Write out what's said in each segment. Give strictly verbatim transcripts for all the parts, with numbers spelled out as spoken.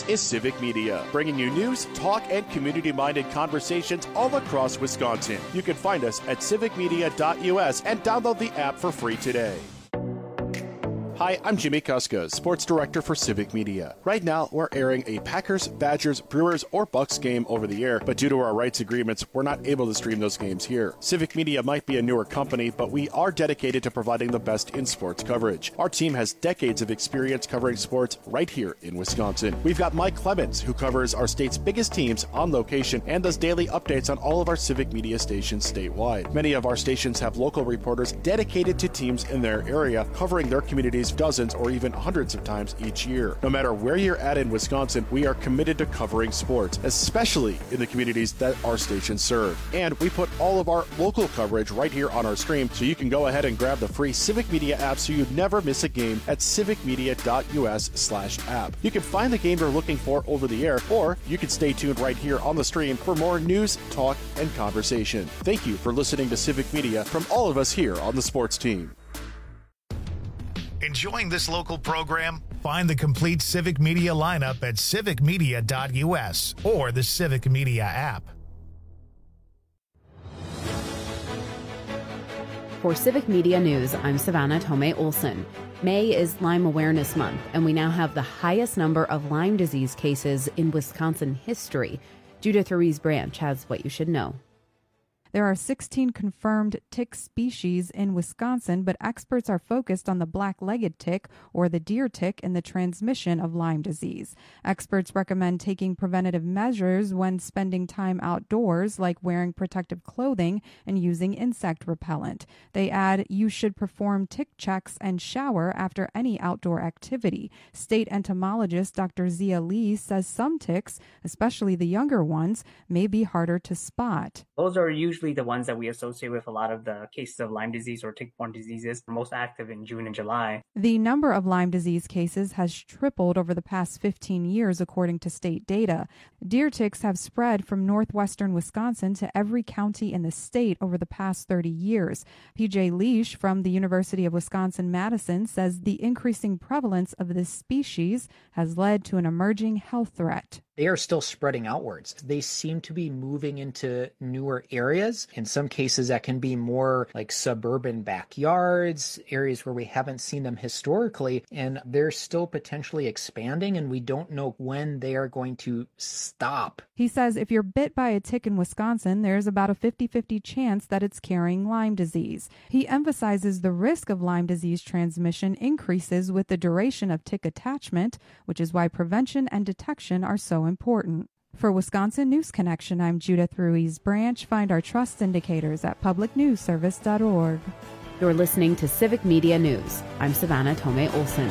is Civic Media, bringing you news, talk, and community-minded conversations all across Wisconsin. You can find us at civic media dot U S and download the app for free today. Hi, I'm Jimmy Kuska, Sports Director for Civic Media. Right now, we're airing a Packers, Badgers, Brewers, or Bucks game over the air, but due to our rights agreements, we're not able to stream those games here. Civic Media might be a newer company, but we are dedicated to providing the best in sports coverage. Our team has decades of experience covering sports right here in Wisconsin. We've got Mike Clemens, who covers our state's biggest teams on location and does daily updates on all of our Civic Media stations statewide. Many of our stations have local reporters dedicated to teams in their area, covering their communities dozens or even hundreds of times each year. No matter where you're at in Wisconsin, we are committed to covering sports, especially in the communities that our stations serve. And we put all of our local coverage right here on our stream, so you can go ahead and grab the free Civic Media app so you never miss a game at civic media dot U S slash app. You can find the game you're looking for over the air, or you can stay tuned right here on the stream for more news, talk, and conversation. Thank you for listening to Civic Media from all of us here on the sports team. Enjoying this local program? Find the complete Civic Media lineup at civic media dot U S or the Civic Media app. For Civic Media News, I'm Savannah Tomei Olson. May is Lyme Awareness Month, and we now have the highest number of Lyme disease cases in Wisconsin history. Judith Ruiz Branch has what you should know. There are sixteen confirmed tick species in Wisconsin, but experts are focused on the black-legged tick or the deer tick and the transmission of Lyme disease. Experts recommend taking preventative measures when spending time outdoors, like wearing protective clothing and using insect repellent. They add you should perform tick checks and shower after any outdoor activity. State entomologist Doctor Zia Lee says some ticks, especially the younger ones, may be harder to spot. Those are usually the ones that we associate with a lot of the cases of Lyme disease or tick-borne diseases, most active in June and July. The number of Lyme disease cases has tripled over the past fifteen years, according to state data. Deer ticks have spread from northwestern Wisconsin to every county in the state over the past thirty years. P J Leish from the University of Wisconsin-Madison says the increasing prevalence of this species has led to an emerging health threat. They are still spreading outwards. They seem to be moving into newer areas. In some cases, that can be more like suburban backyards, areas where we haven't seen them historically, and they're still potentially expanding, and we don't know when they are going to stop. He says if you're bit by a tick in Wisconsin, there's about a fifty-fifty chance that it's carrying Lyme disease. He emphasizes the risk of Lyme disease transmission increases with the duration of tick attachment, which is why prevention and detection are so important. For Wisconsin News Connection, I'm Judith Ruiz Branch. Find our trust indicators at public news service dot org. You're listening to Civic Media News. I'm Savannah Tomei Olson.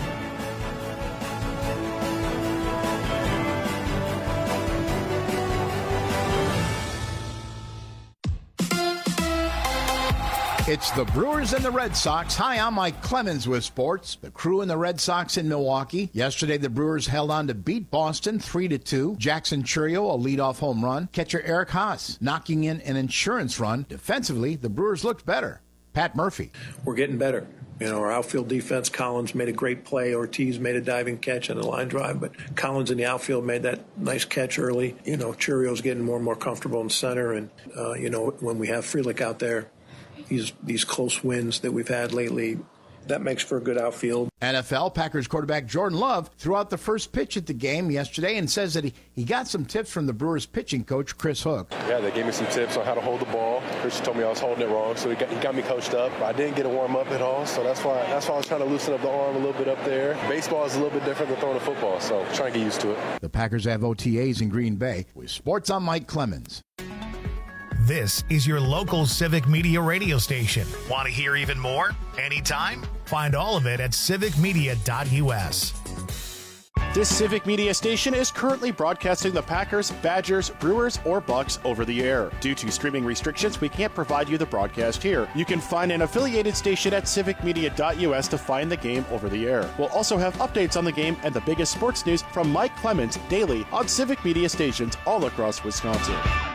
It's the Brewers and the Red Sox. Hi, I'm Mike Clemens with sports. The Crew and the Red Sox in Milwaukee. Yesterday, the Brewers held on to beat Boston three to two. Jackson Chourio, a leadoff home run. Catcher Eric Haas knocking in an insurance run. Defensively, the Brewers looked better. Pat Murphy. We're getting better. You know, our outfield defense, Collins made a great play. Ortiz made a diving catch on the line drive, but Collins in the outfield made that nice catch early. You know, Chourio's getting more and more comfortable in center, and, uh, you know, when we have Frelick out there, These these close wins that we've had lately, that makes for a good outfield. N F L Packers quarterback Jordan Love threw out the first pitch at the game yesterday and says that he, he got some tips from the Brewers pitching coach, Chris Hook. Yeah, they gave me some tips on how to hold the ball. Chris told me I was holding it wrong, so he got, he got me coached up. I didn't get to warm up at all, so that's why that's why I was trying to loosen up the arm a little bit up there. Baseball is a little bit different than throwing a football, so I'm trying to get used to it. The Packers have O T As in Green Bay. With sports, I'm Mike Clemens. This is your local Civic Media radio station. Want to hear even more? Anytime? Find all of it at civic media dot U S. This Civic Media station is currently broadcasting the Packers, Badgers, Brewers, or Bucks over the air. Due to streaming restrictions, we can't provide you the broadcast here. You can find an affiliated station at civic media dot U S to find the game over the air. We'll also have updates on the game and the biggest sports news from Mike Clemens daily on Civic Media stations all across Wisconsin.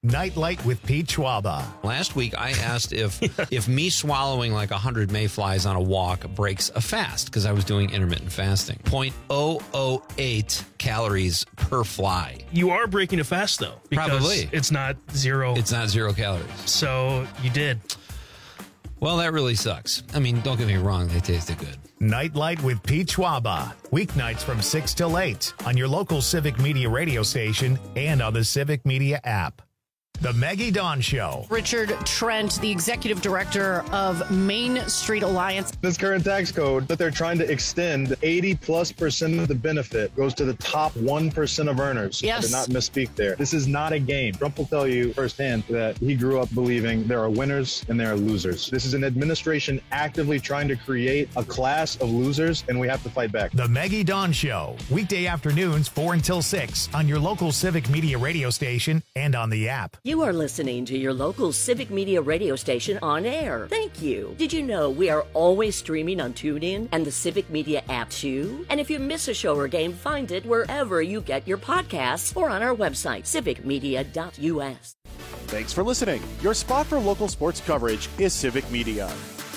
Nightlight with Pete Schwaba. Last week, I asked if if me swallowing like one hundred mayflies on a walk breaks a fast, because I was doing intermittent fasting. zero point zero zero eight calories per fly. You are breaking a fast, though. Because Probably. It's not zero. It's not zero calories. So you did. Well, that really sucks. I mean, don't get me wrong. They tasted good. Nightlight with Pete Schwaba. Weeknights from six till eight on your local Civic Media radio station and on the Civic Media app. The Maggie Dawn Show. Richard Trent, the executive director of Main Street Alliance. This current tax code that they're trying to extend, eighty plus percent of the benefit goes to the top one percent of earners. Yes. I did not misspeak there. This is not a game. Trump will tell you firsthand that he grew up believing there are winners and there are losers. This is an administration actively trying to create a class of losers, and we have to fight back. The Maggie Dawn Show. Weekday afternoons, four until six on your local Civic Media radio station and on the app. You are listening to your local Civic Media radio station on air. Thank you. Did you know we are always streaming on TuneIn and the Civic Media app too? And if you miss a show or game, find it wherever you get your podcasts or on our website, civic media dot u s. Thanks for listening. Your spot for local sports coverage is Civic Media.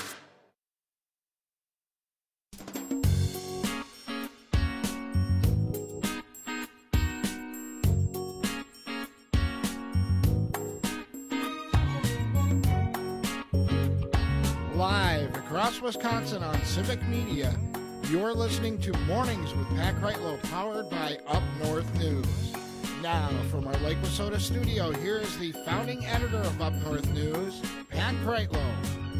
Live across Wisconsin on Civic Media, you're listening to Mornings with Pat Kreitlow, powered by Up North News. Now, from our Lake Wissota studio, here is the founding editor of Up North News, Pat Kreitlow.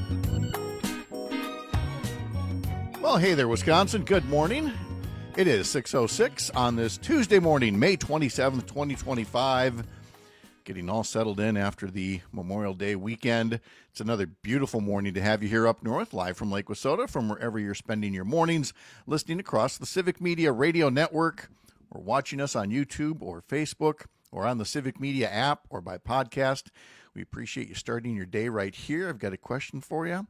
Well, hey there, Wisconsin. Good morning. It is six oh six on this Tuesday morning, May twenty-seventh, twenty twenty-five. Getting all settled in after the Memorial Day weekend. It's another beautiful morning to have you here up north, live from Lake Wissota, from wherever you're spending your mornings, listening across the Civic Media Radio Network, or watching us on YouTube or Facebook, or on the Civic Media app, or by podcast. We appreciate you starting your day right here. I've got a question for you.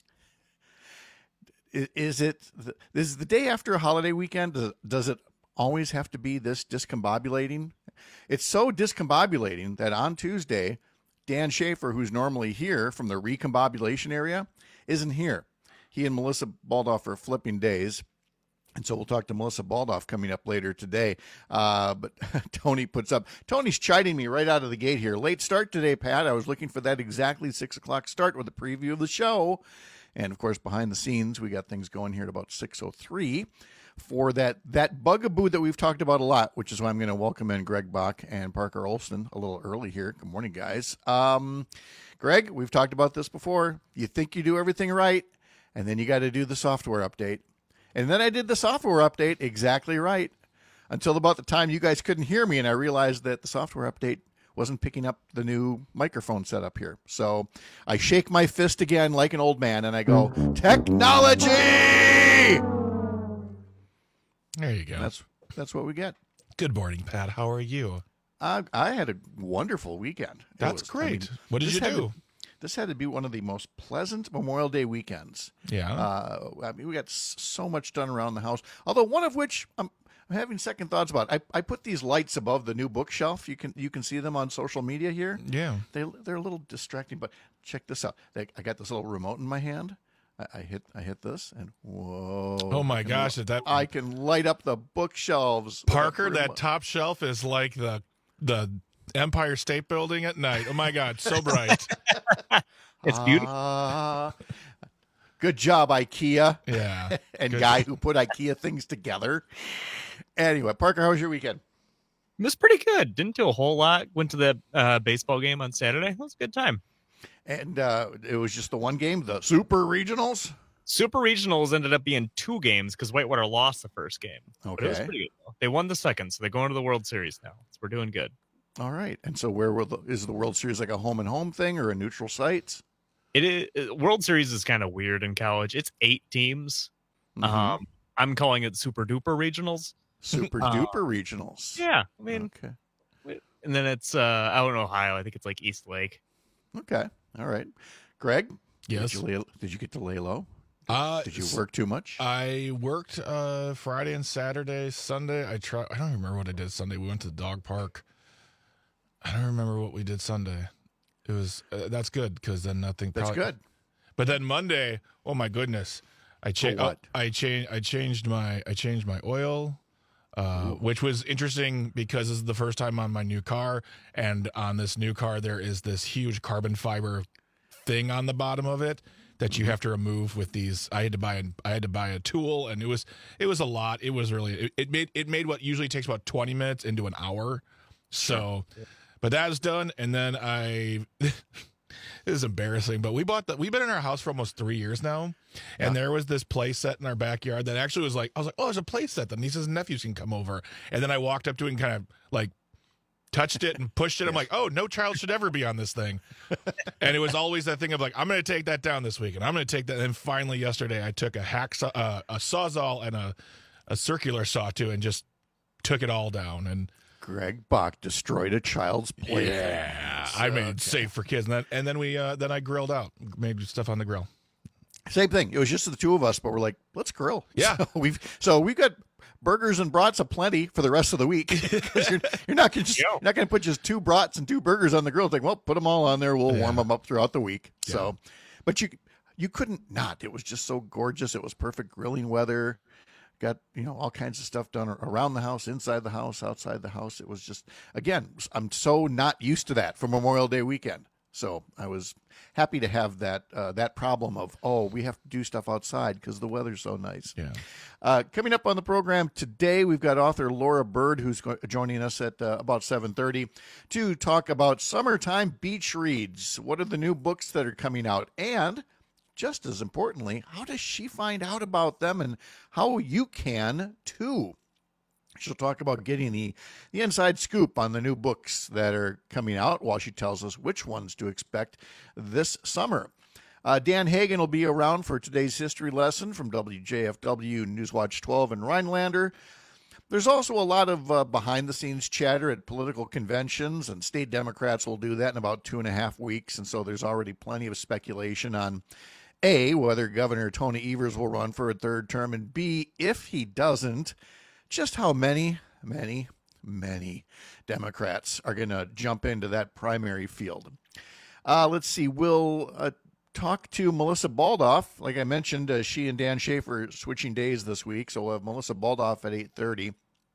Is it, this is the day after a holiday weekend? Does it always have to be this discombobulating? It's so discombobulating that on Tuesday, Dan Schaefer, who's normally here from the recombobulation area, isn't here. He and Melissa Baldoff are flipping days. And so we'll talk to Melissa Baldoff coming up later today. Uh, but Tony puts up, Tony's chiding me right out of the gate here. Late start today, Pat. I was looking for that exactly six o'clock start with a preview of the show. And, of course, behind the scenes, we got things going here at about six oh three. For that that bugaboo that we've talked about a lot, which is why I'm going to welcome in Greg Bach and Parker Olson a little early here. Good morning, guys. Um, Greg, we've talked about this before. You think you do everything right, and then you got to do the software update. And then I did the software update exactly right until about the time you guys couldn't hear me, and I realized that the software update wasn't picking up the new microphone setup here. So I shake my fist again like an old man, and I go, technology! There you go. That's that's what we get. Good morning, Pat. How are you? Uh, I had a wonderful weekend. It That's was, great. I mean, what did you do? To, this had to be one of the most pleasant Memorial Day weekends. Yeah. Uh, I mean, we got so much done around the house. Although one of which I'm, I'm having second thoughts about. I, I put these lights above the new bookshelf. You can you can see them on social media here. Yeah. They they're a little distracting, but check this out. They, I got this little remote in my hand. I hit I hit this, and whoa. Oh, my gosh. Is that... I can light up the bookshelves. Parker, that top shelf is like the the Empire State Building at night. Oh, my God. So bright. It's beautiful. Uh, good job, IKEA. Yeah. and good. guy who put IKEA things together. Anyway, Parker, how was your weekend? It was pretty good. Didn't do a whole lot. Went to the uh, baseball game on Saturday. It was a good time. And uh, it was just the one game, the Super Regionals? Super Regionals ended up being two games because Whitewater lost the first game. Okay. But it was pretty good, though. They won the second, so they're going to the World Series now. So we're doing good. All right. And so where will the, is the World Series like a home-and-home thing or a neutral site? It is. World Series is kind of weird in college. It's eight teams. Mm-hmm. Um, I'm calling it Super Duper Regionals. Super uh, Duper Regionals. Yeah. I mean, okay. And then it's uh, out in Ohio. I think it's like East Lake. Okay. All right. Greg? Yes. Did you, lay, did you get to lay low? Uh, did you work too much? I worked uh, Friday and Saturday. Sunday, I try. I don't remember what I did Sunday. We went to the dog park. I don't remember what we did Sunday. It was uh, that's good because then nothing. That's probably, good. But then Monday, oh my goodness, I changed. what? Oh, I changed. I changed my. I changed my oil, uh, which was interesting because this is the first time on my new car, and on this new car there is this huge carbon fiber thing on the bottom of it that you have to remove with these. I had to buy. A, I had to buy a tool, and it was. It was a lot. It was really. It, it made. It made what usually takes about twenty minutes into an hour. So. Sure. But that is done, and then I. This is embarrassing, but we bought that. We've been in our house for almost three years now, and yeah. there was this play set in our backyard that actually was like, I was like, oh, there's a play set that nieces and nephews can come over, and then I walked up to it and kind of like touched it and pushed it. I'm like, oh, no child should ever be on this thing, and it was always that thing of like, I'm going to take that down this week, and I'm going to take that. And finally, yesterday, I took a hacksaw, uh, a sawzall, and a a circular saw to, and just took it all down and. Greg Bach destroyed a child's play. Yeah, so, I made okay. it safe for kids, and then and then we uh, then I grilled out, made stuff on the grill. Same thing. It was just the two of us, but we're like, let's grill. Yeah, so we've so we've got burgers and brats aplenty for the rest of the week because you're you're not gonna just, you're not going to put just two brats and two burgers on the grill. It's like, well, put them all on there. We'll yeah. warm them up throughout the week. Yeah. So, but you you couldn't not. It was just so gorgeous. It was perfect grilling weather. Got, you know, all kinds of stuff done around the house, inside the house, outside the house. It was just, again, I'm so not used to that for Memorial Day weekend. So I was happy to have that uh, that problem of, oh, we have to do stuff outside because the weather's so nice. Yeah. Uh, coming up on the program today, we've got author Laura Bird, who's go- joining us at uh, about seven thirty to talk about summertime beach reads. What are the new books that are coming out? And just as importantly, how does she find out about them and how you can too? She'll talk about getting the, the inside scoop on the new books that are coming out while she tells us which ones to expect this summer. Uh, Dan Hagan will be around for today's history lesson from W J F W Newswatch twelve in Rhinelander. There's also a lot of uh, behind-the-scenes chatter at political conventions, and state Democrats will do that in about two and a half weeks, and so there's already plenty of speculation on A, whether Governor Tony Evers will run for a third term, and B, if he doesn't, just how many, many, many Democrats are going to jump into that primary field. Uh, let's see, we'll uh, talk to Melissa Baldoff. Like I mentioned, uh, she and Dan Schaefer are switching days this week, so we'll have Melissa Baldoff at eight thirty.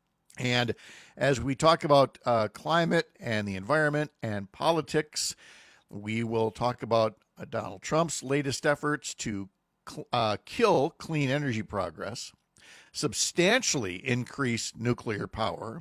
And as we talk about uh, climate and the environment and politics, we will talk about uh, Donald Trump's latest efforts to cl- uh, kill clean energy progress, substantially increase nuclear power,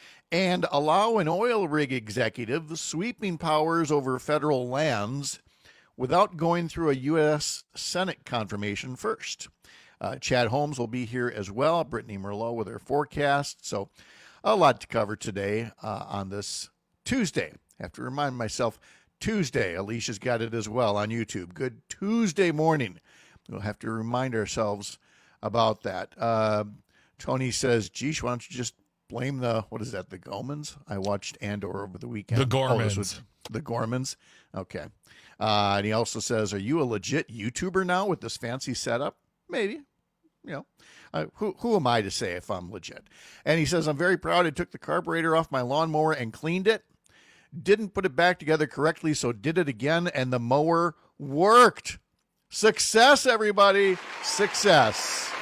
and allow an oil rig executive the sweeping powers over federal lands without going through a U S Senate confirmation first. Uh, Chad Holmes will be here as well, Brittany Merlot with her forecast. So a lot to cover today uh, on this Tuesday. I have to remind myself, Tuesday. Alicia's got it as well on YouTube. Good Tuesday morning. We'll have to remind ourselves about that. Uh, Tony says, geesh, why don't you just blame the, what is that, the Gomans? I watched Andor over the weekend. The Gormans. Oh, was, the Gormans? Okay. Uh, and he also says, are you a legit YouTuber now with this fancy setup? Maybe. You know, uh, who who am I to say if I'm legit? And he says, I'm very proud I took the carburetor off my lawnmower and cleaned it. Didn't put it back together correctly, so did it again, and the mower worked. Success, everybody. Success.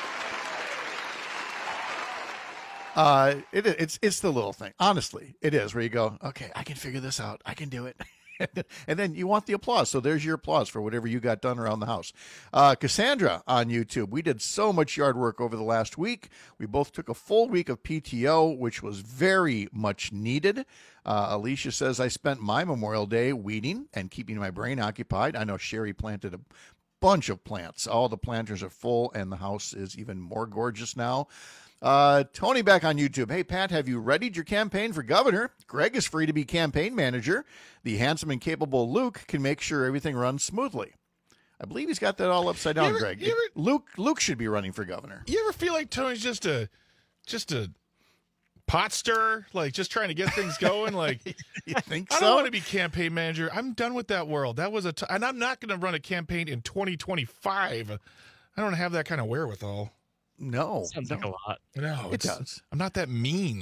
Uh, it, it's it's the little thing. Honestly, it is where you go, okay, I can figure this out. I can do it. And then you want the applause. So there's your applause for whatever you got done around the house. Uh, Cassandra on YouTube. We did so much yard work over the last week. We both took a full week of P T O, which was very much needed. Uh, Alicia says, I spent my Memorial Day weeding and keeping my brain occupied. I know Sherry planted a bunch of plants. All the planters are full, and the house is even more gorgeous now. Uh, Tony back on YouTube. Hey, Pat, have you readied your campaign for governor? Greg is free to be campaign manager. The handsome and capable Luke can make sure everything runs smoothly. I believe he's got that all upside down, ever, Greg. Ever, Luke Luke should be running for governor. You ever feel like Tony's just a just a pot stirrer, like just trying to get things going? Like, you think I so? don't want to be campaign manager. I'm done with that world. That was a, t- and I'm not going to run a campaign in twenty twenty-five. I don't have that kind of wherewithal. No, sounds no. like a lot. No, it does. I'm not that mean.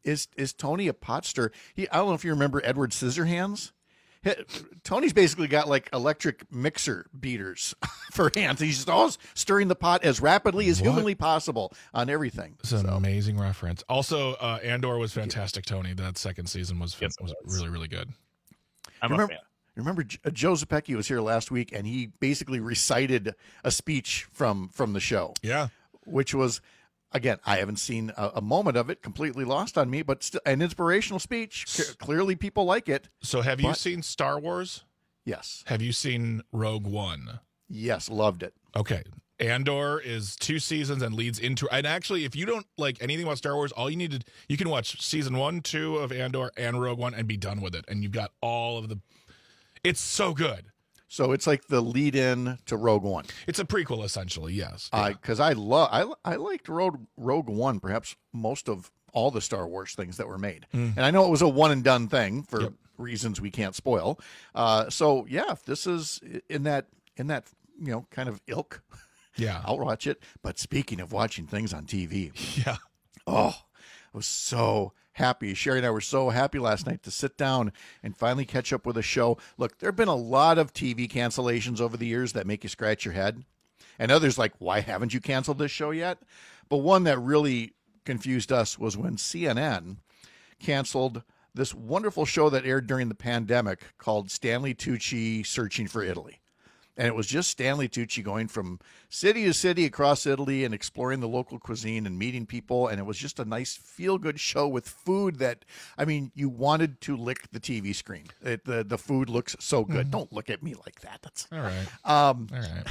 is is Tony a pot stirrer? He, I don't know if you remember Edward Scissorhands. He, Tony's basically got like electric mixer beaters for hands. He's just always stirring the pot as rapidly as What? humanly possible on everything. It's an amazing reference. Also, uh, Andor was fantastic, Tony. That second season was Yes, it was was. really, really good. I'm remember, a fan. remember J- uh, Joe Zepecki was here last week, and he basically recited a speech from from the show. Yeah. Which was, again, I haven't seen a, a moment of it, completely lost on me, but still an inspirational speech. C- clearly people like it. So have you But- seen Star Wars? Yes. Have you seen Rogue One? Yes, loved it. Okay. Andor is two seasons and leads into, and actually, if you don't like anything about Star Wars, all you need to, you can watch season one, two of Andor and Rogue One and be done with it. And you've got all of the, it's so good. So it's like the lead in to Rogue One. It's a prequel, essentially, yes. Because I love, I, I liked Rogue, Rogue One, perhaps most of all the Star Wars things that were made. Mm. And I know it was a one and done thing for Yep. reasons we can't spoil. Uh, so yeah, if this is in that, in that, you know, kind of ilk, Yeah. I'll watch it. But speaking of watching things on T V, Yeah. oh, I was so happy. Sherry and I were so happy last night to sit down and finally catch up with a show. Look, there have been a lot of T V cancellations over the years that make you scratch your head. And others like, why haven't you canceled this show yet? But one that really confused us was when C N N canceled this wonderful show that aired during the pandemic called Stanley Tucci Searching for Italy. And it was just Stanley Tucci going from city to city across Italy and exploring the local cuisine and meeting people. And it was just a nice feel-good show with food that, I mean, you wanted to lick the T V screen. It, the, the food looks so good. Mhm. Don't look at me like that. That's All right. Um, All right.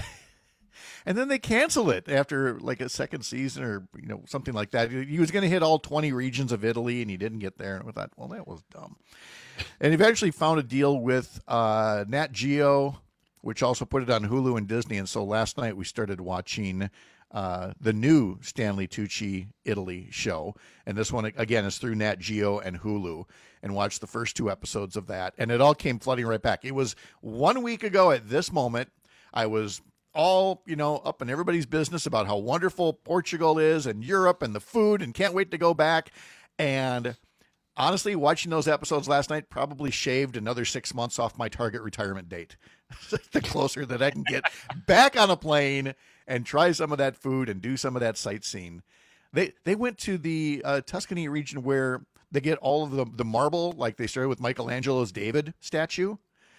And then they canceled it after like a second season or, you know, something like that. He was going to hit all twenty regions of Italy and he didn't get there. And we thought, well, that was dumb. And eventually found a deal with uh, Nat Geo, which also put it on Hulu and Disney. And so last night we started watching uh, the new Stanley Tucci Italy show. And this one, again, is through Nat Geo and Hulu, and watched the first two episodes of that. And it all came flooding right back. It was one week ago at this moment. I was all, you know, up in everybody's business about how wonderful Portugal is and Europe and the food and can't wait to go back. And honestly, watching those episodes last night probably shaved another six months off my target retirement date. The closer that I can get back on a plane and try some of that food and do some of that sightseeing. They they went to the uh, Tuscany region where they get all of the, the marble, like they started with Michelangelo's David statue.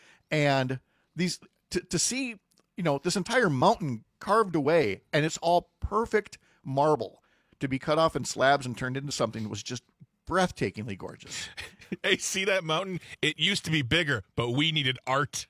And these to, to see, you know, this entire mountain carved away, and it's all perfect marble to be cut off in slabs and turned into something that was just breathtakingly gorgeous. Hey, see that mountain? It used to be bigger, but we needed art.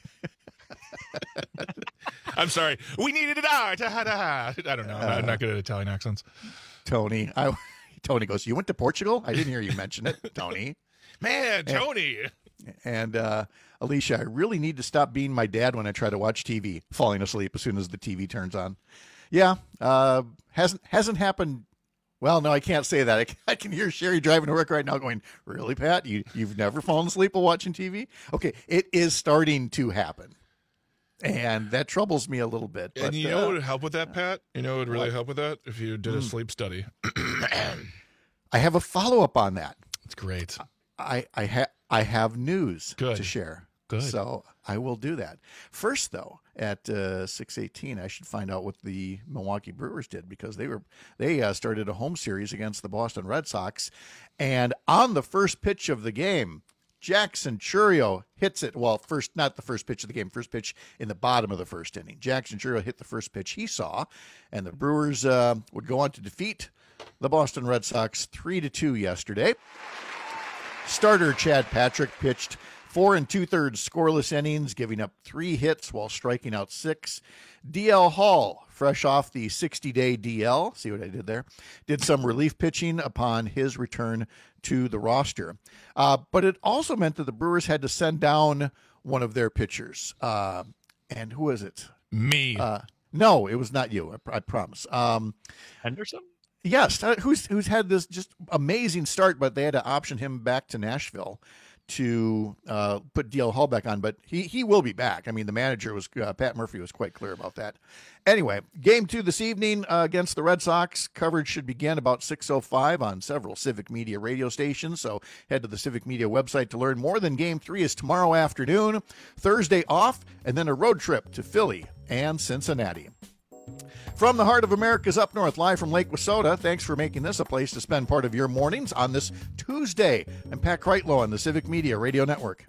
I'm sorry. We needed art. I don't know. I'm not good at Italian accents. Tony, I, Tony goes, you went to Portugal? I didn't hear you mention it, Tony. Man, Tony. And, and uh, Alicia, I really need to stop being my dad when I try to watch T V, falling asleep as soon as the T V turns on. Yeah, uh, hasn't hasn't happened. Well, no, I can't say that. I, I can hear Sherry driving to work right now going, really, Pat? You, you've never fallen asleep while watching T V? Okay, it is starting to happen. And that troubles me a little bit. But, And you uh, know what would help with that, Pat? You know what would really what? help with that? If you did a Mm. sleep study. I have a follow-up on that. It's great. I I, ha- I have news Good. to share. Good. So I will do that. First, though, at uh, six eighteen, I should find out what the Milwaukee Brewers did, because they were they uh, started a home series against the Boston Red Sox. And on the first pitch of the game, Jackson Chourio hits it. Well, first, not the first pitch of the game, first pitch in the bottom of the first inning. Jackson Chourio hit the first pitch he saw, and the Brewers uh, would go on to defeat the Boston Red Sox three to two yesterday. Starter Chad Patrick pitched four and two-thirds scoreless innings, giving up three hits while striking out six. D L Hall, fresh off the sixty-day D L, see what I did there, did some relief pitching upon his return to the roster. Uh, but it also meant that the Brewers had to send down one of their pitchers. Uh, and who is it? Me. Uh, no, it was not you, I, I promise. Um, Henderson? Yes, uh, who's who's had this just amazing start, but they had to option him back to Nashville to uh, put D L Hall back on, but he, he will be back. I mean, the manager was, uh, Pat Murphy was quite clear about that. Anyway, game two this evening uh, against the Red Sox. Coverage should begin about six oh five on several Civic Media radio stations, so head to the Civic Media website to learn more. Then game three is tomorrow afternoon, Thursday off, and then a road trip to Philly and Cincinnati. From the heart of America's up north, live from Lake Wissota, thanks for making this a place to spend part of your mornings on this Tuesday. I'm Pat Kreitlow on the Civic Media Radio Network.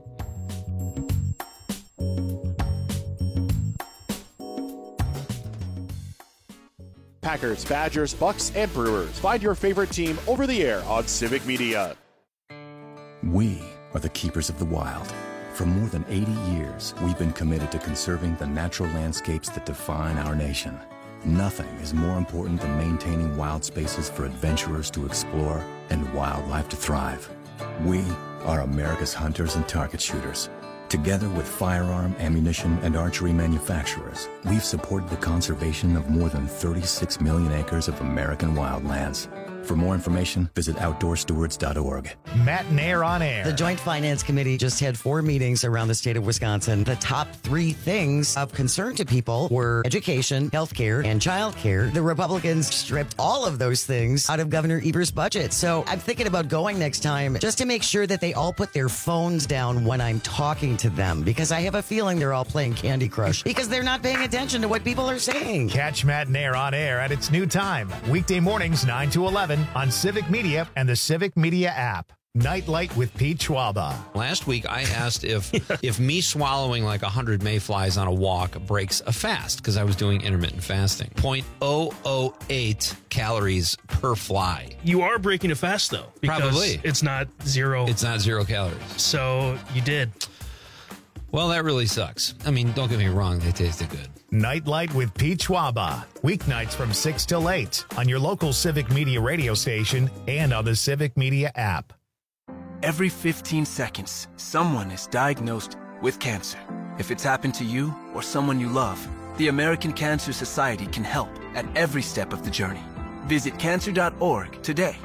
Packers, Badgers, Bucks, and Brewers. Find your favorite team over the air on Civic Media. We are the keepers of the wild. For more than eighty years, we've been committed to conserving the natural landscapes that define our nation. Nothing is more important than maintaining wild spaces for adventurers to explore and wildlife to thrive. We are America's hunters and target shooters. Together with firearm, ammunition, and archery manufacturers, we've supported the conservation of more than thirty-six million acres of American wildlands. For more information, visit outdoor stewards dot org. Matt Nair on air. The Joint Finance Committee just had four meetings around the state of Wisconsin. The top three things of concern to people were education, healthcare, and childcare. The Republicans stripped all of those things out of Governor Eber's budget. So I'm thinking about going next time just to make sure that they all put their phones down when I'm talking to them, because I have a feeling they're all playing Candy Crush because they're not paying attention to what people are saying. Catch Matt Nair on air at its new time, weekday mornings nine to eleven on Civic Media and the Civic Media app. Nightlight with Pete Schwaba. Last week, I asked if if me swallowing like one hundred mayflies on a walk breaks a fast, because I was doing intermittent fasting. zero point zero zero eight calories per fly. You are breaking a fast, though. Because Probably. It's not zero. It's not zero calories. So you did. Well, that really sucks. I mean, don't get me wrong. They tasted good. Nightlight with Pete Schwaba. Weeknights from six till eight on your local Civic Media radio station and on the Civic Media app. Every fifteen seconds, someone is diagnosed with cancer. If it's happened to you or someone you love, the American Cancer Society can help at every step of the journey. Visit cancer dot org today.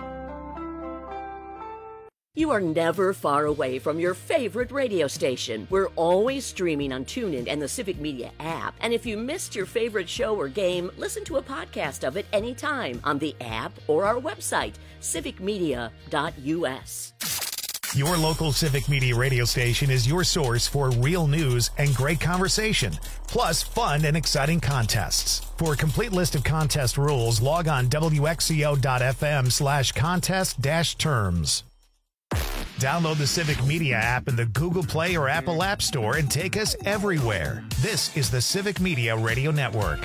You are never far away from your favorite radio station. We're always streaming on TuneIn and the Civic Media app. And if you missed your favorite show or game, listen to a podcast of it anytime on the app or our website, civic media dot u s. Your local Civic Media radio station is your source for real news and great conversation, plus fun and exciting contests. For a complete list of contest rules, log on W X C O dot F M slash contest dash terms. Download the Civic Media app in the Google Play or Apple App Store and take us everywhere. This is the Civic Media Radio Network.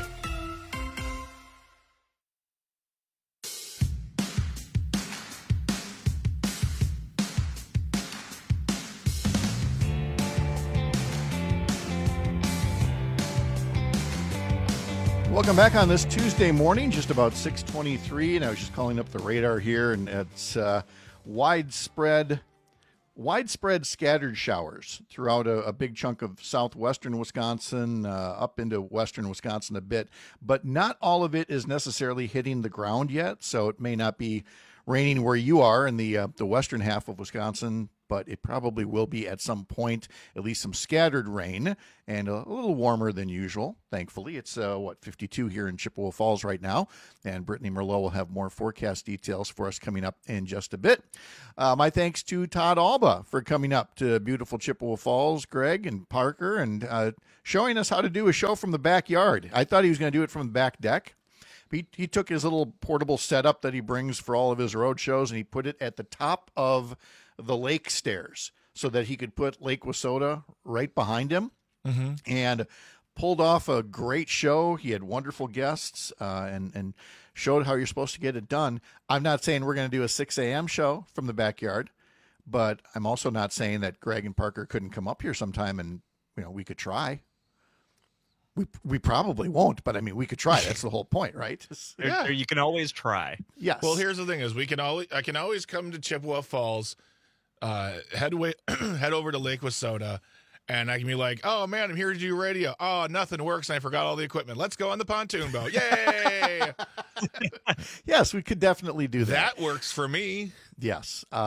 Welcome back on this Tuesday morning, just about six twenty-three, and I was just calling up the radar here, and it's uh, widespread, widespread scattered showers throughout a, a big chunk of southwestern Wisconsin, uh, up into western Wisconsin a bit, but not all of it is necessarily hitting the ground yet, so it may not be raining where you are in the uh, the western half of Wisconsin, but it probably will be at some point, at least some scattered rain, and a little warmer than usual. Thankfully, it's, uh, what, fifty-two here in Chippewa Falls right now, and Brittany Merlot will have more forecast details for us coming up in just a bit. Uh, my thanks to Todd Alba for coming up to beautiful Chippewa Falls, Greg and Parker, and uh, showing us how to do a show from the backyard. I thought he was going to do it from the back deck. He, he took his little portable setup that he brings for all of his road shows, and he put it at the top of the lake stairs so that he could put Lake Wissota right behind him, mm-hmm. and pulled off a great show. He had wonderful guests, uh, and, and showed how you're supposed to get it done. I'm not saying we're going to do a six a.m. show from the backyard, but I'm also not saying that Greg and Parker couldn't come up here sometime and, you know, we could try. We we probably won't, but I mean, we could try. That's the whole point, right? Yeah. You can always try. Yes. Well, here's the thing: is we can always I can always come to Chippewa Falls, uh, head away, head over to Lake Wissota, and I can be like, "Oh man, I'm here to do radio. Oh, nothing works, and I forgot all the equipment. Let's go on the pontoon boat. Yay!" Yes, we could definitely do that. That works for me. Yes. Uh,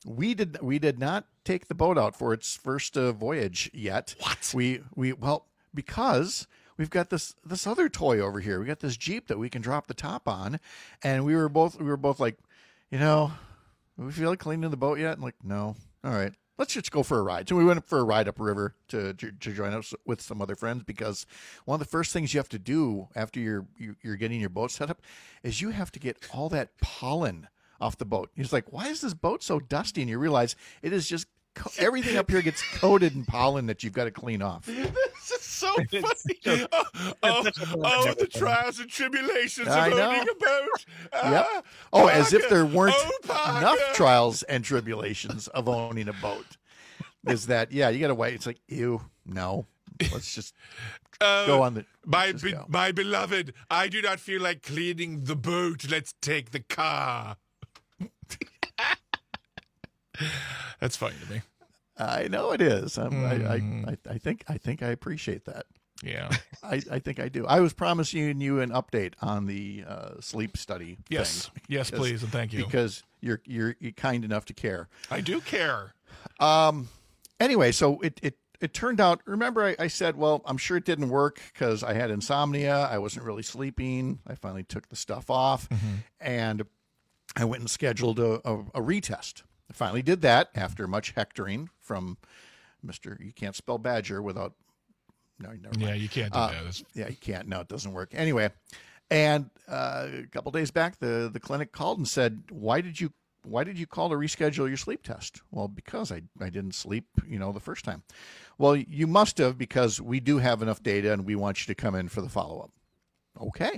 We did we did not take the boat out for its first uh, voyage yet. What? We we well because we've got this this other toy over here. We got this Jeep that we can drop the top on, and we were both we were both like, you know, do we feel like cleaning the boat yet? And like, no. All right. Let's just go for a ride. So we went for a ride upriver to, to to join us with some other friends, because one of the first things you have to do after you're you're getting your boat set up is you have to get all that pollen off the boat. He's like, why is this boat so dusty? And you realize it is just co- everything up here gets coated in pollen that you've got to clean off. This is so funny. Oh, oh, oh, the trials and tribulations of I know. owning a boat. Yep. Ah, Oh, as if Parker. there weren't Oh, Parker. enough trials and tribulations of owning a boat. Is that, yeah, you got to wait. It's like, ew, no. Let's just Uh, go on the. My let's be- go. my beloved, I do not feel like cleaning the boat. Let's take the car. That's funny to me. I know it is. I'm, I, Mm. I, I, I think I think I appreciate that. Yeah. I, I think I do. I was promising you an update on the uh, sleep study. Yes. thing Yes, because- please, and thank you. Because you're you're, you're kind enough to care. I do care. Um. Anyway, so it it it turned out. Remember, I, I said, well, I'm sure it didn't work because I had insomnia. I wasn't really sleeping. I finally took the stuff off, Mm-hmm. and I went and scheduled a, a, a retest. I finally did that after much hectoring from Mister You can't spell Badger without. No, never mind. Yeah, you can't do Uh, that. It's- Yeah, you can't. No, it doesn't work. Anyway, and uh, a couple days back, the the clinic called and said, "Why did you why did you call to reschedule your sleep test?" Well, because I I didn't sleep, you know, the first time. Well, you must have, because we do have enough data and we want you to come in for the follow up. Okay.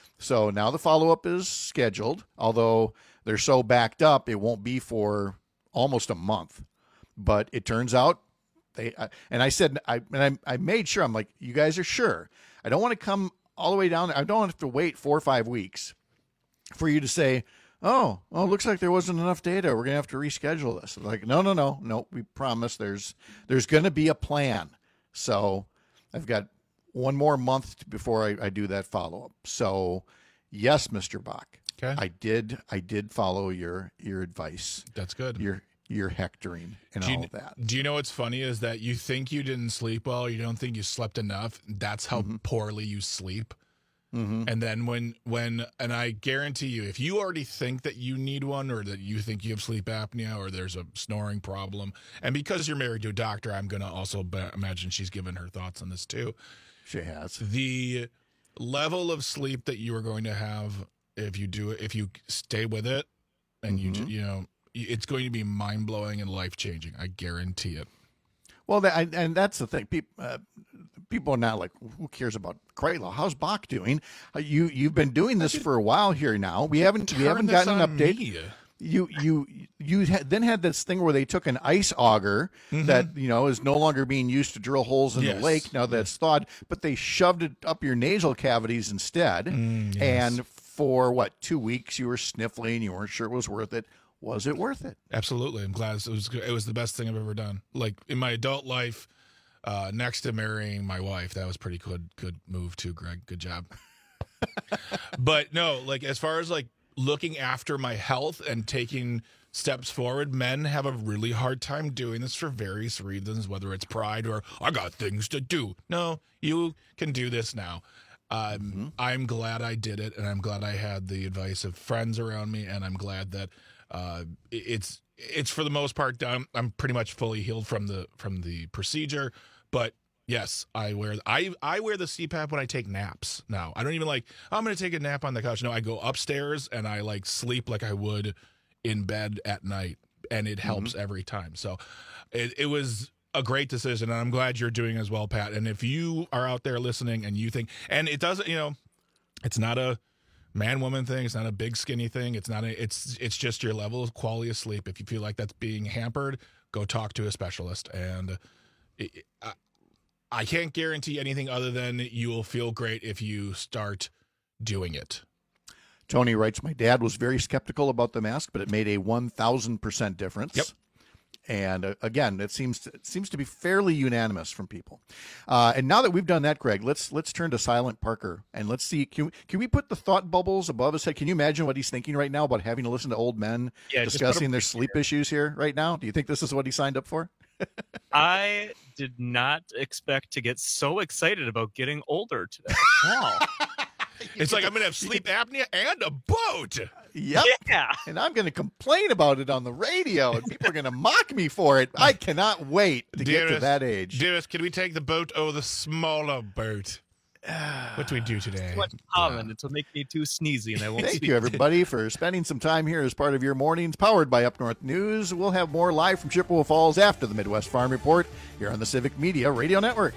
So now the follow up is scheduled, although they're so backed up, it won't be for almost a month. But it turns out they, uh, and I said, I, and I, I made sure, I'm like, you guys are sure. I don't want to come all the way down. I don't have to wait four or five weeks for you to say, oh, oh, looks like there wasn't enough data. We're going to have to reschedule this. Like, no, no, no, no. We promise there's, there's going to be a plan. So I've got one more month before I, I do that follow up. So yes, Mister Bach, okay. I did, I did follow your, your advice. That's good. Your, your hectoring and do you, all of that. Do you know what's funny is that you think you didn't sleep well, you don't think you slept enough. That's how Mm-hmm. poorly you sleep. Mm-hmm. And then when when and I guarantee you, if you already think that you need one, or that you think you have sleep apnea, or there's a snoring problem, and because you're married to a doctor, I'm going to also be- imagine she's given her thoughts on this too. She has. The level of sleep that you are going to have if you do it, if you stay with it, and Mm-hmm. you you know, it's going to be mind blowing and life changing. I guarantee it. Well, that, I- and that's the thing. People, uh, people are not like, who cares about Krayla? How's Bach doing? Uh, you you've been doing this for a while here now. We haven't we Turn haven't this gotten an on update. me. You you you had, then had this thing where they took an ice auger Mhm. that you know is no longer being used to drill holes in Yes. the lake now that it's thawed, but they shoved it up your nasal cavities instead. Mm, yes. And for what, two weeks you were sniffling, you weren't sure it was worth it. Was it worth it? Absolutely. I'm glad it was it was the best thing I've ever done. Like in my adult life, uh, next to marrying my wife, that was pretty good good move too, Greg. Good job. But no, like as far as like looking after my health and taking steps forward, men have a really hard time doing this for various reasons, whether it's pride or I got things to do. No, you can do this now. Um, Mm-hmm. I'm glad I did it, and I'm glad I had the advice of friends around me, and I'm glad that uh, it- it's it's for the most part done. I'm pretty much fully healed from the from the procedure, but yes, I wear I I wear the C PAP when I take naps now. I don't even like I'm going to take a nap on the couch. No, I go upstairs and I like sleep like I would in bed at night, and it helps every time. So it it was a great decision, and I'm glad you're doing as well, Pat. And if you are out there listening and you think, and it doesn't, you know, it's not a man woman thing, it's not a big skinny thing, it's not a it's it's just your level of quality of sleep. If you feel like that's being hampered, go talk to a specialist. And it, I, I can't guarantee anything other than you will feel great if you start doing it. Tony writes, my dad was very skeptical about the mask, but it made a one thousand percent difference. Yep. And uh, again, it seems to, it seems to be fairly unanimous from people. Uh, and now that we've done that, Greg, let's let's turn to Silent Parker and let's see. Can, can we put the thought bubbles above his head? Can you imagine what he's thinking right now about having to listen to old men Yeah, just put discussing him their right sleep here. issues here right now? Do you think this is what he signed up for? I did not expect to get so excited about getting older today. Wow. It's like I'm going to have sleep apnea and a boat. Yep. Yeah. And I'm going to complain about it on the radio, and people are going to mock me for it. I cannot wait to get to that age. Dearest, can we take the boat or the smaller boat? What do we do today? What's common? It'll make me too sneezy, and I won't. Thank speak you, everybody, for spending some time here as part of your mornings, powered by Up North News. We'll have more live from Chippewa Falls after the Midwest Farm Report here on the Civic Media Radio Network.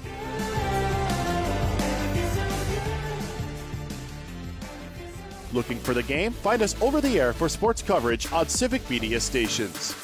Looking for the game? Find us over the air for sports coverage on Civic Media stations.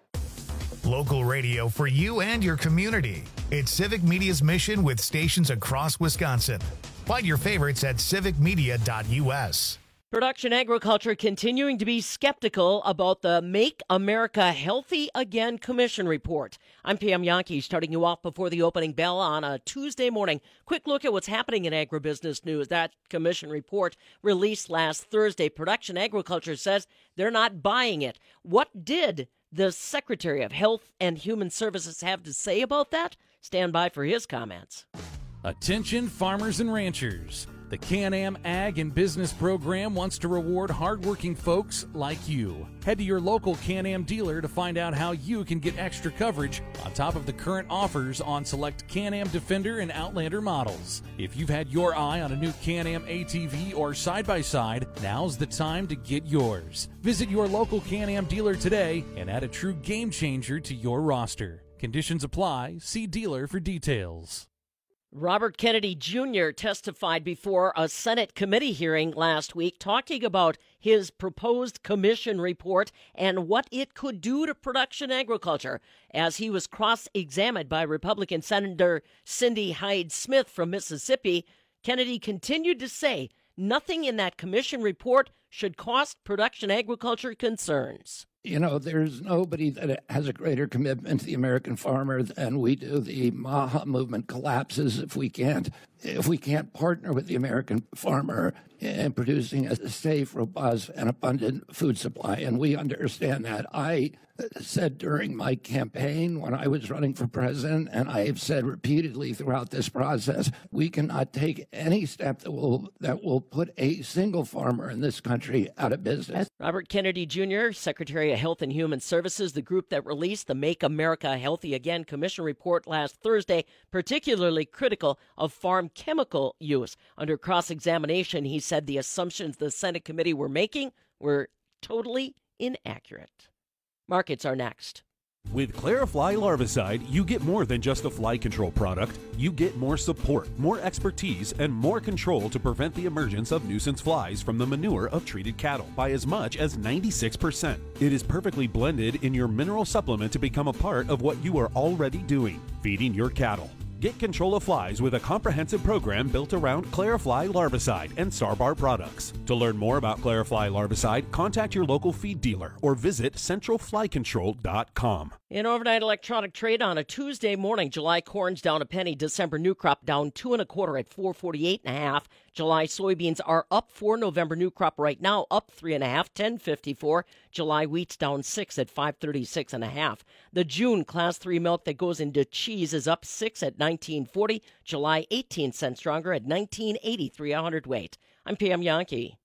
Local radio for you and your community. It's Civic Media's mission with stations across Wisconsin. Find your favorites at civic media dot u s. Production agriculture continuing to be skeptical about the Make America Healthy Again Commission report. I'm Pam Yankee, starting you off before the opening bell on a Tuesday morning. Quick look at what's happening in agribusiness news. That commission report released last Thursday. Production agriculture says they're not buying it. What did the Secretary of Health and Human Services have to say about that? Stand by for his comments. Attention farmers and ranchers. The Can-Am Ag and Business Program wants to reward hardworking folks like you. Head to your local Can-Am dealer to find out how you can get extra coverage on top of the current offers on select Can-Am Defender and Outlander models. If you've had your eye on a new Can-Am A T V or side-by-side, now's the time to get yours. Visit your local Can-Am dealer today and add a true game changer to your roster. Conditions apply. See dealer for details. Robert Kennedy Junior testified before a Senate committee hearing last week talking about his proposed commission report and what it could do to production agriculture. As he was cross-examined by Republican Senator Cindy Hyde-Smith from Mississippi, Kennedy continued to say nothing in that commission report should cost production agriculture concerns. You know, there's nobody that has a greater commitment to the American farmer than we do. The MAHA movement collapses if we can't if we can't partner with the American farmer in producing a safe, robust, and abundant food supply. And we understand that. I said during my campaign when I was running for president, and I have said repeatedly throughout this process, we cannot take any step that will that will put a single farmer in this country out of business. Robert Kennedy Junior, Secretary of Health and Human Services, the group that released the Make America Healthy Again Commission report last Thursday, particularly critical of farm chemical use. Under cross-examination, he said the assumptions the Senate committee were making were totally inaccurate. Markets are next. With Clarifly Larvicide, you get more than just a fly control product. You get more support, more expertise, and more control to prevent the emergence of nuisance flies from the manure of treated cattle by as much as ninety-six percent. It is perfectly blended in your mineral supplement to become a part of what you are already doing, feeding your cattle. Get control of flies with a comprehensive program built around Clarifly Larvicide and Starbar products. To learn more about Clarifly Larvicide, contact your local feed dealer or visit central fly control dot com. In overnight electronic trade on a Tuesday morning, July corn's down a penny, December new crop down two and a quarter at four forty-eight and a half. July soybeans are up four, November new crop right now up three and a half, ten fifty-four. July wheat's down six at five thirty-six and a half. The June class three milk that goes into cheese is up six at nineteen forty. July eighteen cents stronger at nineteen eighty-three a hundredweight. I'm Pam Yankee.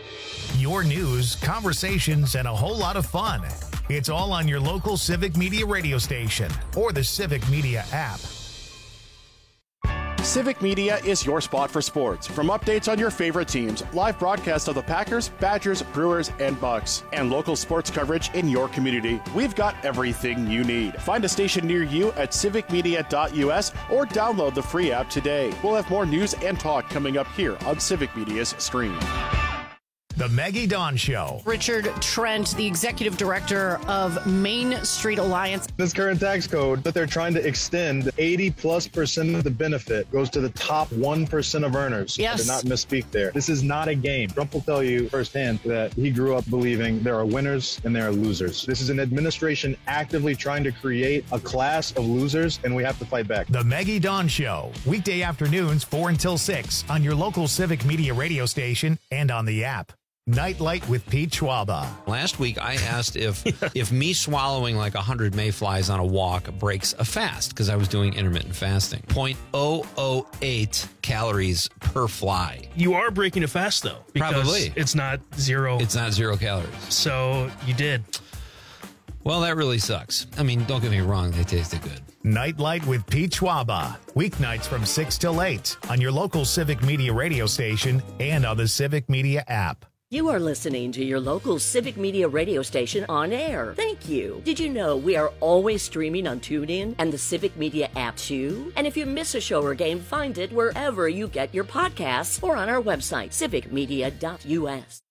Your news, conversations, and a whole lot of fun. It's all on your local Civic Media radio station or the Civic Media app. Civic Media is your spot for sports. From updates on your favorite teams, live broadcasts of the Packers, Badgers, Brewers, and Bucks, and local sports coverage in your community, we've got everything you need. Find a station near you at civic media dot u s or download the free app today. We'll have more news and talk coming up here on Civic Media's stream. The Maggie Dawn Show. Richard Trent, the executive director of Main Street Alliance. This current tax code that they're trying to extend, eighty plus percent of the benefit goes to the top one percent of earners. Yes. I did not misspeak there. This is not a game. Trump will tell you firsthand that he grew up believing there are winners and there are losers. This is an administration actively trying to create a class of losers, and we have to fight back. The Maggie Dawn Show. Weekday afternoons, four until six on your local Civic Media radio station and on the app. Nightlight with Pete Schwaba. Last week, I asked if if me swallowing like one hundred mayflies on a walk breaks a fast, because I was doing intermittent fasting. zero point zero zero eight calories per fly. You are breaking a fast, though. Because Probably. It's not zero. It's not zero calories. So you did. Well, that really sucks. I mean, don't get me wrong. They tasted good. Nightlight with Pete Schwaba. Weeknights from six till eight on your local Civic Media radio station and on the Civic Media app. You are listening to your local Civic Media radio station on air. Thank you. Did you know we are always streaming on TuneIn and the Civic Media app too? And if you miss a show or game, find it wherever you get your podcasts or on our website, civic media dot u s.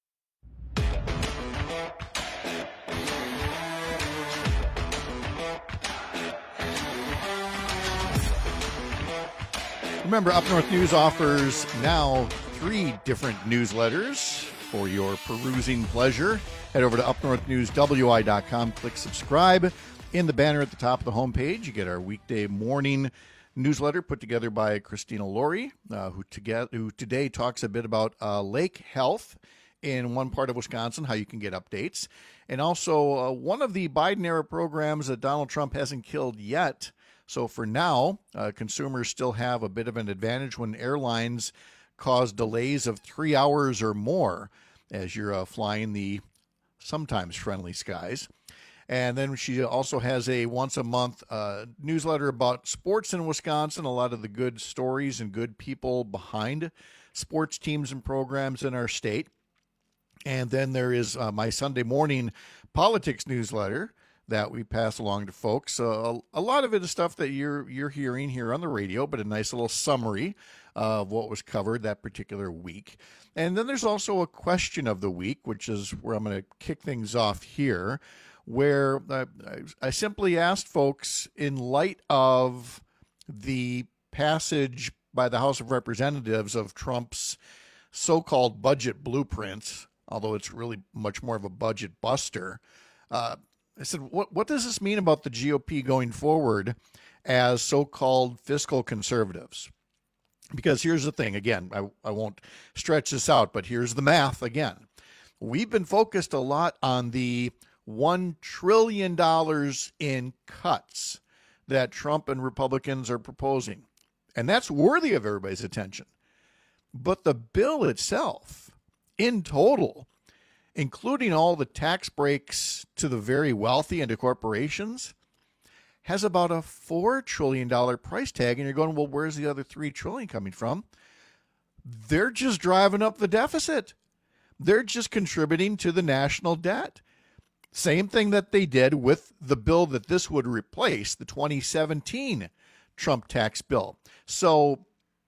Remember, Up North News offers now three different newsletters for your perusing pleasure. Head over to up north news w i dot com, click subscribe. In the banner at the top of the homepage, you get our weekday morning newsletter put together by Christina Laurie, uh, who, together, who today talks a bit about uh, lake health in one part of Wisconsin, how you can get updates. And also uh, one of the Biden-era programs that Donald Trump hasn't killed yet. So for now, uh, consumers still have a bit of an advantage when airlines cause delays of three hours or more as you're uh, flying the sometimes friendly skies. And then she also has a once-a-month uh, newsletter about sports in Wisconsin, a lot of the good stories and good people behind sports teams and programs in our state. And then there is uh, my Sunday morning politics newsletter that we pass along to folks. Uh, a lot of it is stuff that you're you're hearing here on the radio, but a nice little summary of what was covered that particular week. And then there's also a question of the week, which is where I'm going to kick things off here, where I, I simply asked folks, in light of the passage by the House of Representatives of Trump's so-called budget blueprint, although it's really much more of a budget buster, uh, I said, what, what does this mean about the G O P going forward as so-called fiscal conservatives? Because here's the thing, again, I, I won't stretch this out, but here's the math again. We've been focused a lot on the one trillion dollars in cuts that Trump and Republicans are proposing, and that's worthy of everybody's attention. But the bill itself, in total, including all the tax breaks to the very wealthy and to corporations, has about a four trillion dollars price tag. And you're going, well, where's the other three trillion dollars coming from? They're just driving up the deficit. They're just contributing to the national debt. Same thing that they did with the bill that this would replace, the twenty seventeen Trump tax bill. So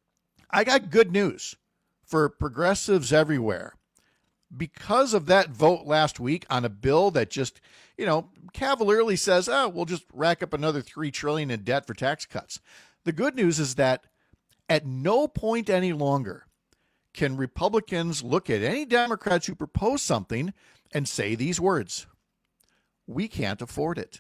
I got good news for progressives everywhere. Because of that vote last week on a bill that just, you know, cavalierly says, oh, we'll just rack up another three trillion dollars in debt for tax cuts. The good news is that at no point any longer can Republicans look at any Democrats who propose something and say these words: we can't afford it.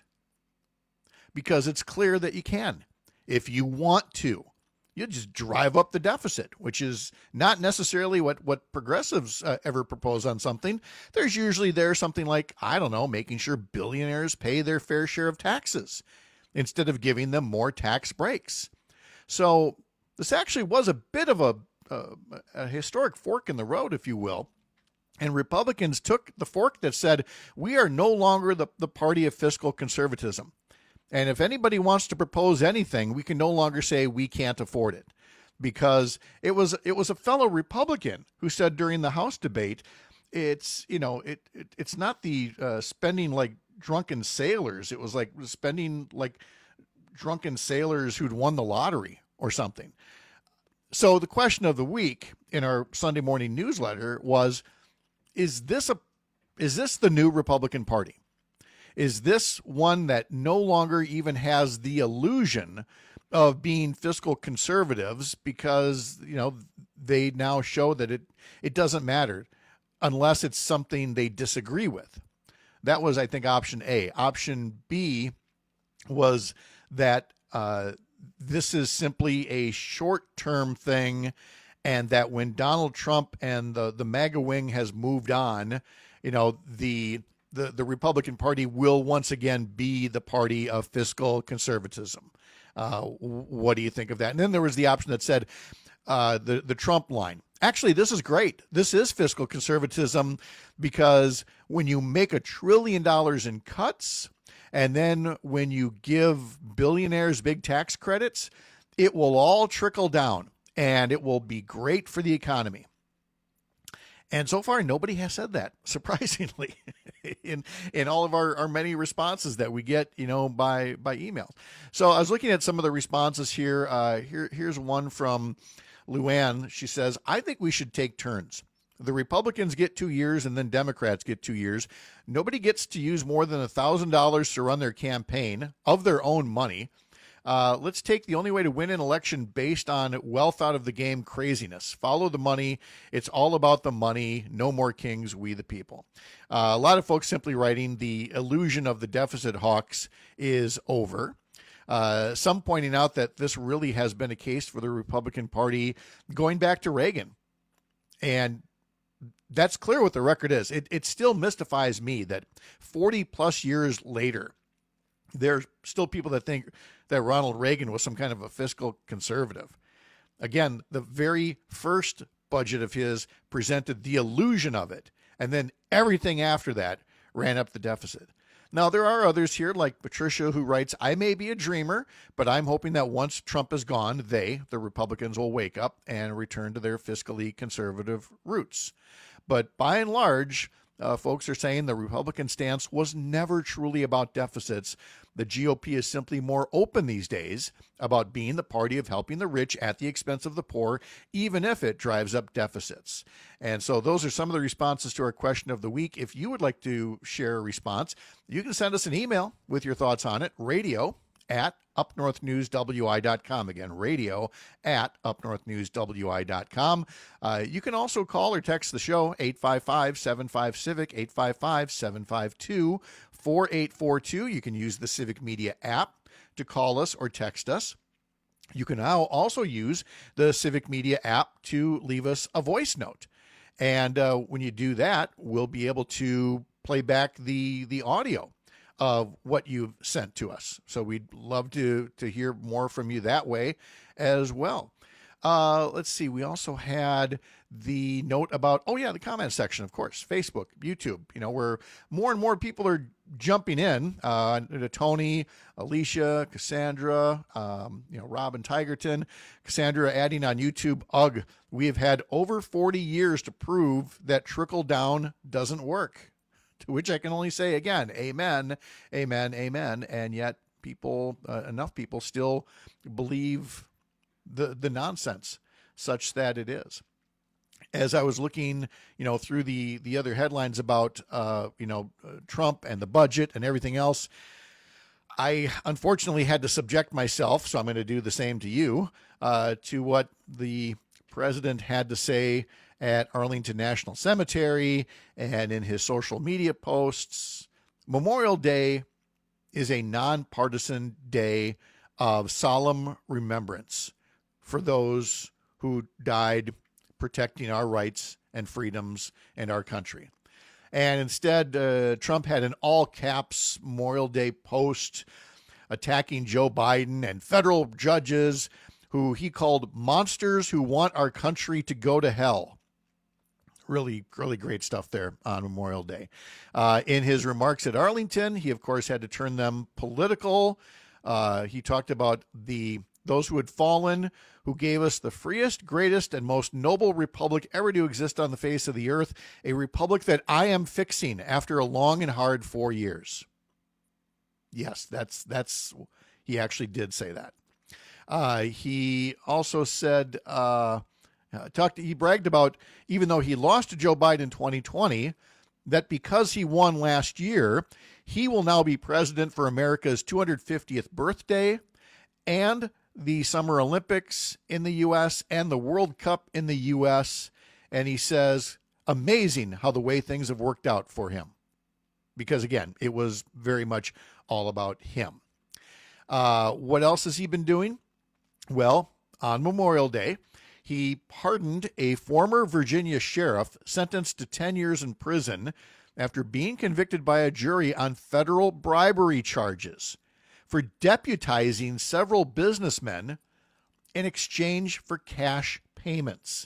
Because it's clear that you can. If you want to, you just drive up the deficit, which is not necessarily what, what progressives uh, ever propose on something. There's usually there something like, I don't know, making sure billionaires pay their fair share of taxes instead of giving them more tax breaks. So this actually was a bit of a, a, a historic fork in the road, if you will. And Republicans took the fork that said, we are no longer the, the party of fiscal conservatism. And if anybody wants to propose anything, we can no longer say we can't afford it, because it was it was a fellow Republican who said during the House debate, it's, you know, it, it it's not the uh, spending like drunken sailors. It was like spending like drunken sailors who'd won the lottery or something. So the question of the week in our Sunday morning newsletter was, is this a is this the new Republican Party? Is this one that no longer even has the illusion of being fiscal conservatives because, you know, they now show that it, it doesn't matter unless it's something they disagree with? That was, I think, option A. Option B was that uh, this is simply a short-term thing, and that when Donald Trump and the, the MAGA wing has moved on, you know, the, the, the Republican Party will once again be the party of fiscal conservatism. Uh, what do you think of that? And then there was the option that said uh, the, the Trump line. Actually, this is great. This is fiscal conservatism because when you make a trillion dollars in cuts, and then when you give billionaires big tax credits, it will all trickle down and it will be great for the economy. And so far, nobody has said that, surprisingly, in in all of our, our many responses that we get, you know, by by email. So I was looking at some of the responses here. Uh, here here's one from Luann. She says, I think we should take turns. The Republicans get two years and then Democrats get two years. Nobody gets to use more than one thousand dollars to run their campaign of their own money. Uh, let's take the only way to win an election based on well thought of the game craziness. Follow the money. It's all about the money. No more kings, we the people. Uh, a lot of folks simply writing the illusion of the deficit hawks is over. Uh, some pointing out that this really has been a case for the Republican Party going back to Reagan. And that's clear what the record is. It, it still mystifies me that forty plus years later, there's still people that think that Ronald Reagan was some kind of a fiscal conservative. Again, the very first budget of his presented the illusion of it, and then everything after that ran up the deficit. Now, there are others here, like Patricia, who writes, I may be a dreamer, but I'm hoping that once Trump is gone, they, the Republicans, will wake up and return to their fiscally conservative roots. But by and large, Uh, folks are saying the Republican stance was never truly about deficits. The G O P is simply more open these days about being the party of helping the rich at the expense of the poor, even if it drives up deficits. And so those are some of the responses to our question of the week. If you would like to share a response, you can send us an email with your thoughts on it, radio at up north news w i dot com. Again, radio at up north news w i dot com. Uh, you can also call or text the show, eight five five, seven five, civic, eight five five, seven five two, four eight four two. You can use the Civic Media app to call us or text us. You can now also use the Civic Media app to leave us a voice note. And uh, when you do that, we'll be able to play back the, the audio of what you've sent to us. So we'd love to to hear more from you that way as well. Uh, let's see. We also had the note about, oh yeah, the comment section, of course, Facebook, YouTube, you know, where more and more people are jumping in, uh, to Tony, Alicia, Cassandra, um, you know, Robin Tigerton, Cassandra adding on YouTube, ugh, we have had over forty years to prove that trickle down doesn't work. To which I can only say again, amen, amen, amen. And yet people, uh, enough people still believe the the nonsense such that it is. As I was looking, you know, through the, the other headlines about, uh, you know, uh, Trump and the budget and everything else, I unfortunately had to subject myself, so I'm going to do the same to you, uh, to what the president had to say at Arlington National Cemetery and in his social media posts. Memorial Day is a nonpartisan day of solemn remembrance for those who died protecting our rights and freedoms and our country. And instead, uh, Trump had an all-caps Memorial Day post attacking Joe Biden and federal judges who he called monsters who want our country to go to hell. Really, really great stuff there on Memorial Day. Uh, in his remarks at Arlington, he, of course, had to turn them political. Uh, he talked about the those who had fallen, who gave us the freest, greatest, and most noble republic ever to exist on the face of the earth, a republic that I am fixing after a long and hard four years. Yes, that's that's he actually did say that. Uh, he also said, uh, Uh, talked. He bragged about, even though he lost to Joe Biden in twenty twenty, that because he won last year, he will now be president for America's two hundred fiftieth birthday and the Summer Olympics in the U S and the World Cup in the U S. And he says, amazing how the way things have worked out for him. Because, again, it was very much all about him. Uh, what else has he been doing? Well, on Memorial Day, he pardoned a former Virginia sheriff sentenced to ten years in prison after being convicted by a jury on federal bribery charges for deputizing several businessmen in exchange for cash payments.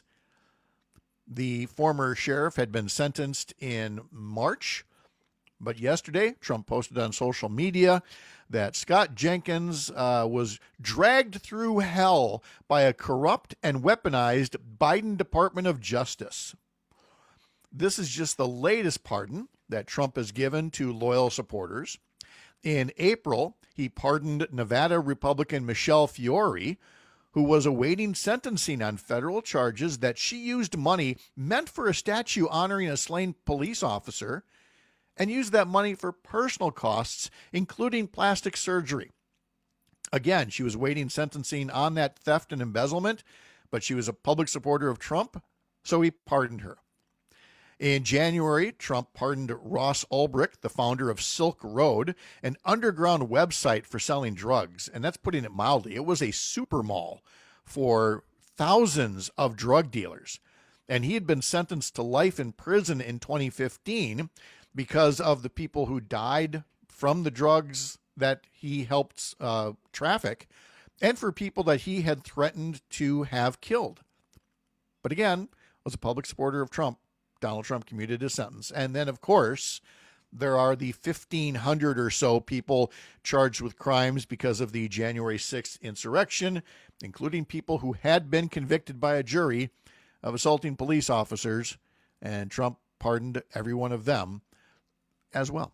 The former sheriff had been sentenced in March, but yesterday Trump posted on social media that Scott Jenkins uh, was dragged through hell by a corrupt and weaponized Biden Department of Justice. This is just the latest pardon that Trump has given to loyal supporters. In April, he pardoned Nevada Republican Michelle Fiore, who was awaiting sentencing on federal charges that she used money meant for a statue honoring a slain police officer and used that money for personal costs, including plastic surgery. Again, she was waiting sentencing on that theft and embezzlement, but she was a public supporter of Trump, so he pardoned her. In January, Trump pardoned Ross Ulbricht, the founder of Silk Road, an underground website for selling drugs. And that's putting it mildly. It was a super mall for thousands of drug dealers. And he had been sentenced to life in prison in twenty fifteen because of the people who died from the drugs that he helped uh, traffic, and for people that he had threatened to have killed. But again, was a public supporter of Trump. Donald Trump commuted his sentence. And then, of course, there are the fifteen hundred or so people charged with crimes because of the January sixth insurrection, including people who had been convicted by a jury of assaulting police officers, and Trump pardoned every one of them as well.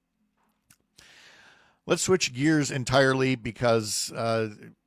Let's switch gears entirely because uh,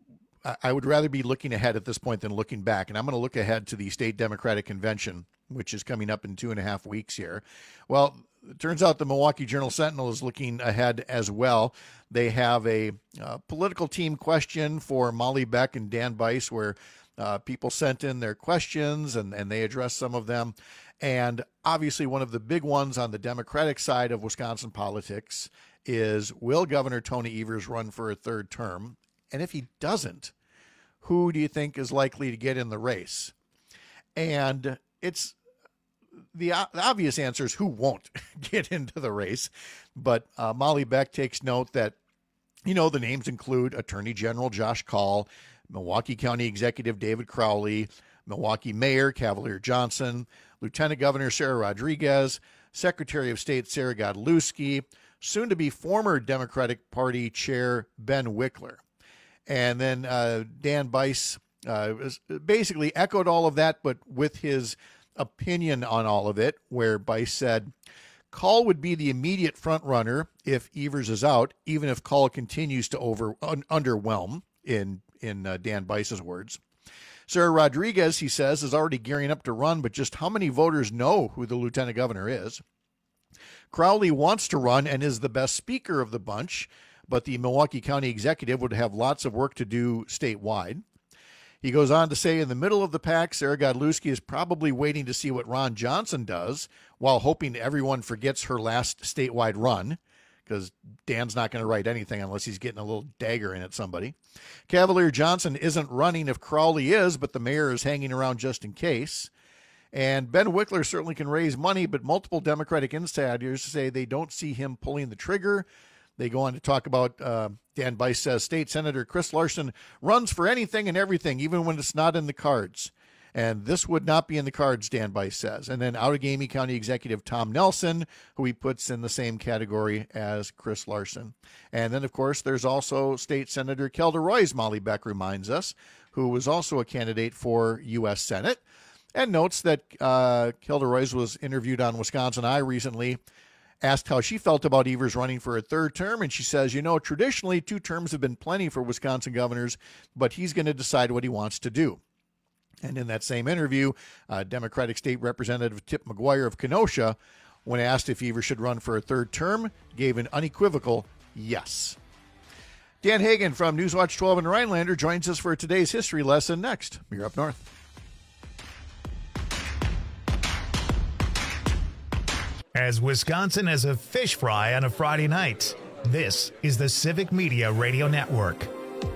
I would rather be looking ahead at this point than looking back. And I'm going to look ahead to the state Democratic convention, which is coming up in two and a half weeks here. Well, it turns out the Milwaukee Journal-Sentinel is looking ahead as well. They have a uh, political team question for Molly Beck and Dan Bice, where uh, people sent in their questions and, and they addressed some of them. And obviously one of the big ones on the Democratic side of Wisconsin politics is, will Governor Tony Evers run for a third term? And if he doesn't, who do you think is likely to get in the race? And it's the, the obvious answer is who won't get into the race. But uh, Molly Beck takes note that, you know, the names include Attorney General Josh Kaul, Milwaukee County Executive David Crowley, Milwaukee Mayor Cavalier Johnson, Lieutenant Governor Sarah Rodriguez, Secretary of State Sarah Godlewski, soon to be former Democratic Party Chair Ben Wickler. And then uh, Dan Bice uh, basically echoed all of that, but with his opinion on all of it, where Bice said, Kaul would be the immediate front runner if Evers is out, even if Kaul continues to over un, underwhelm, in, in uh, Dan Bice's words. Sarah Rodriguez, he says, is already gearing up to run, but just how many voters know who the lieutenant governor is? Crowley wants to run and is the best speaker of the bunch, but the Milwaukee County executive would have lots of work to do statewide. He goes on to say, in the middle of the pack, Sarah Godlewski is probably waiting to see what Ron Johnson does while hoping everyone forgets her last statewide run, because Dan's not going to write anything unless he's getting a little dagger in at somebody. Cavalier Johnson isn't running if Crowley is, but the mayor is hanging around just in case. And Ben Wickler certainly can raise money, but multiple Democratic insiders say they don't see him pulling the trigger. They go on to talk about, uh, Dan Bice says, State Senator Chris Larson runs for anything and everything, even when it's not in the cards. And this would not be in the cards, Dan Bice says. And then Outagamie County Executive Tom Nelson, who he puts in the same category as Chris Larson. And then, of course, there's also State Senator Kelda Roys, Molly Beck reminds us, who was also a candidate for U S Senate, and notes that uh, Kelda Roys was interviewed on Wisconsin Eye recently, asked how she felt about Evers running for a third term, and she says, you know, traditionally two terms have been plenty for Wisconsin governors, but he's going to decide what he wants to do. And in that same interview, uh, Democratic State Representative Tip McGuire of Kenosha, when asked if Evers should run for a third term, gave an unequivocal yes. Dan Hagan from Newswatch twelve and Rhinelander joins us for today's history lesson next. You're up north. As Wisconsin as a fish fry on a Friday night, this is the Civic Media Radio Network.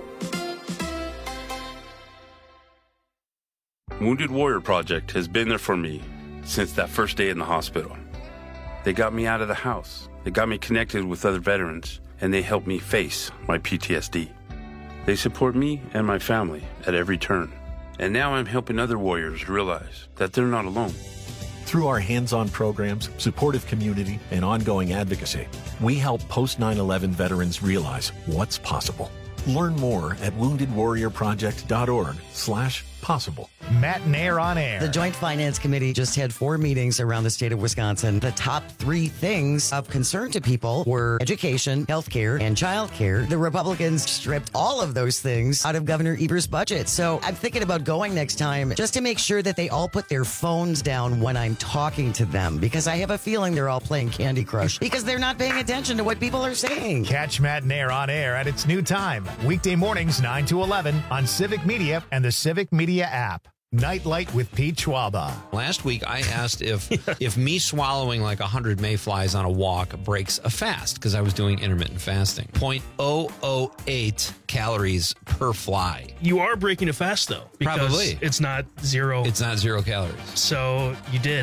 Wounded Warrior Project has been there for me since that first day in the hospital. They got me out of the house. They got me connected with other veterans, and they helped me face my P T S D. They support me and my family at every turn. And now I'm helping other warriors realize that they're not alone. Through our hands-on programs, supportive community, and ongoing advocacy, we help post nine eleven veterans realize what's possible. Learn more at wounded warrior project dot org slash possible. Matt Nair on air. The Joint Finance Committee just had four meetings around the state of Wisconsin. The top three things of concern to people were education, healthcare, and childcare. The Republicans stripped all of those things out of Governor Evers' budget. So I'm thinking about going next time just to make sure that they all put their phones down when I'm talking to them, because I have a feeling they're all playing Candy Crush because they're not paying attention to what people are saying. Catch Matt Nair on air at its new time, weekday mornings nine to eleven on Civic Media and the Civic Media app. Nightlight with Pete Schwaba. Last week, I asked if if me swallowing like one hundred mayflies on a walk breaks a fast, because I was doing intermittent fasting. zero point zero zero eight calories per fly. You are breaking a fast, though. Because Probably. It's not zero. It's not zero calories. So you did.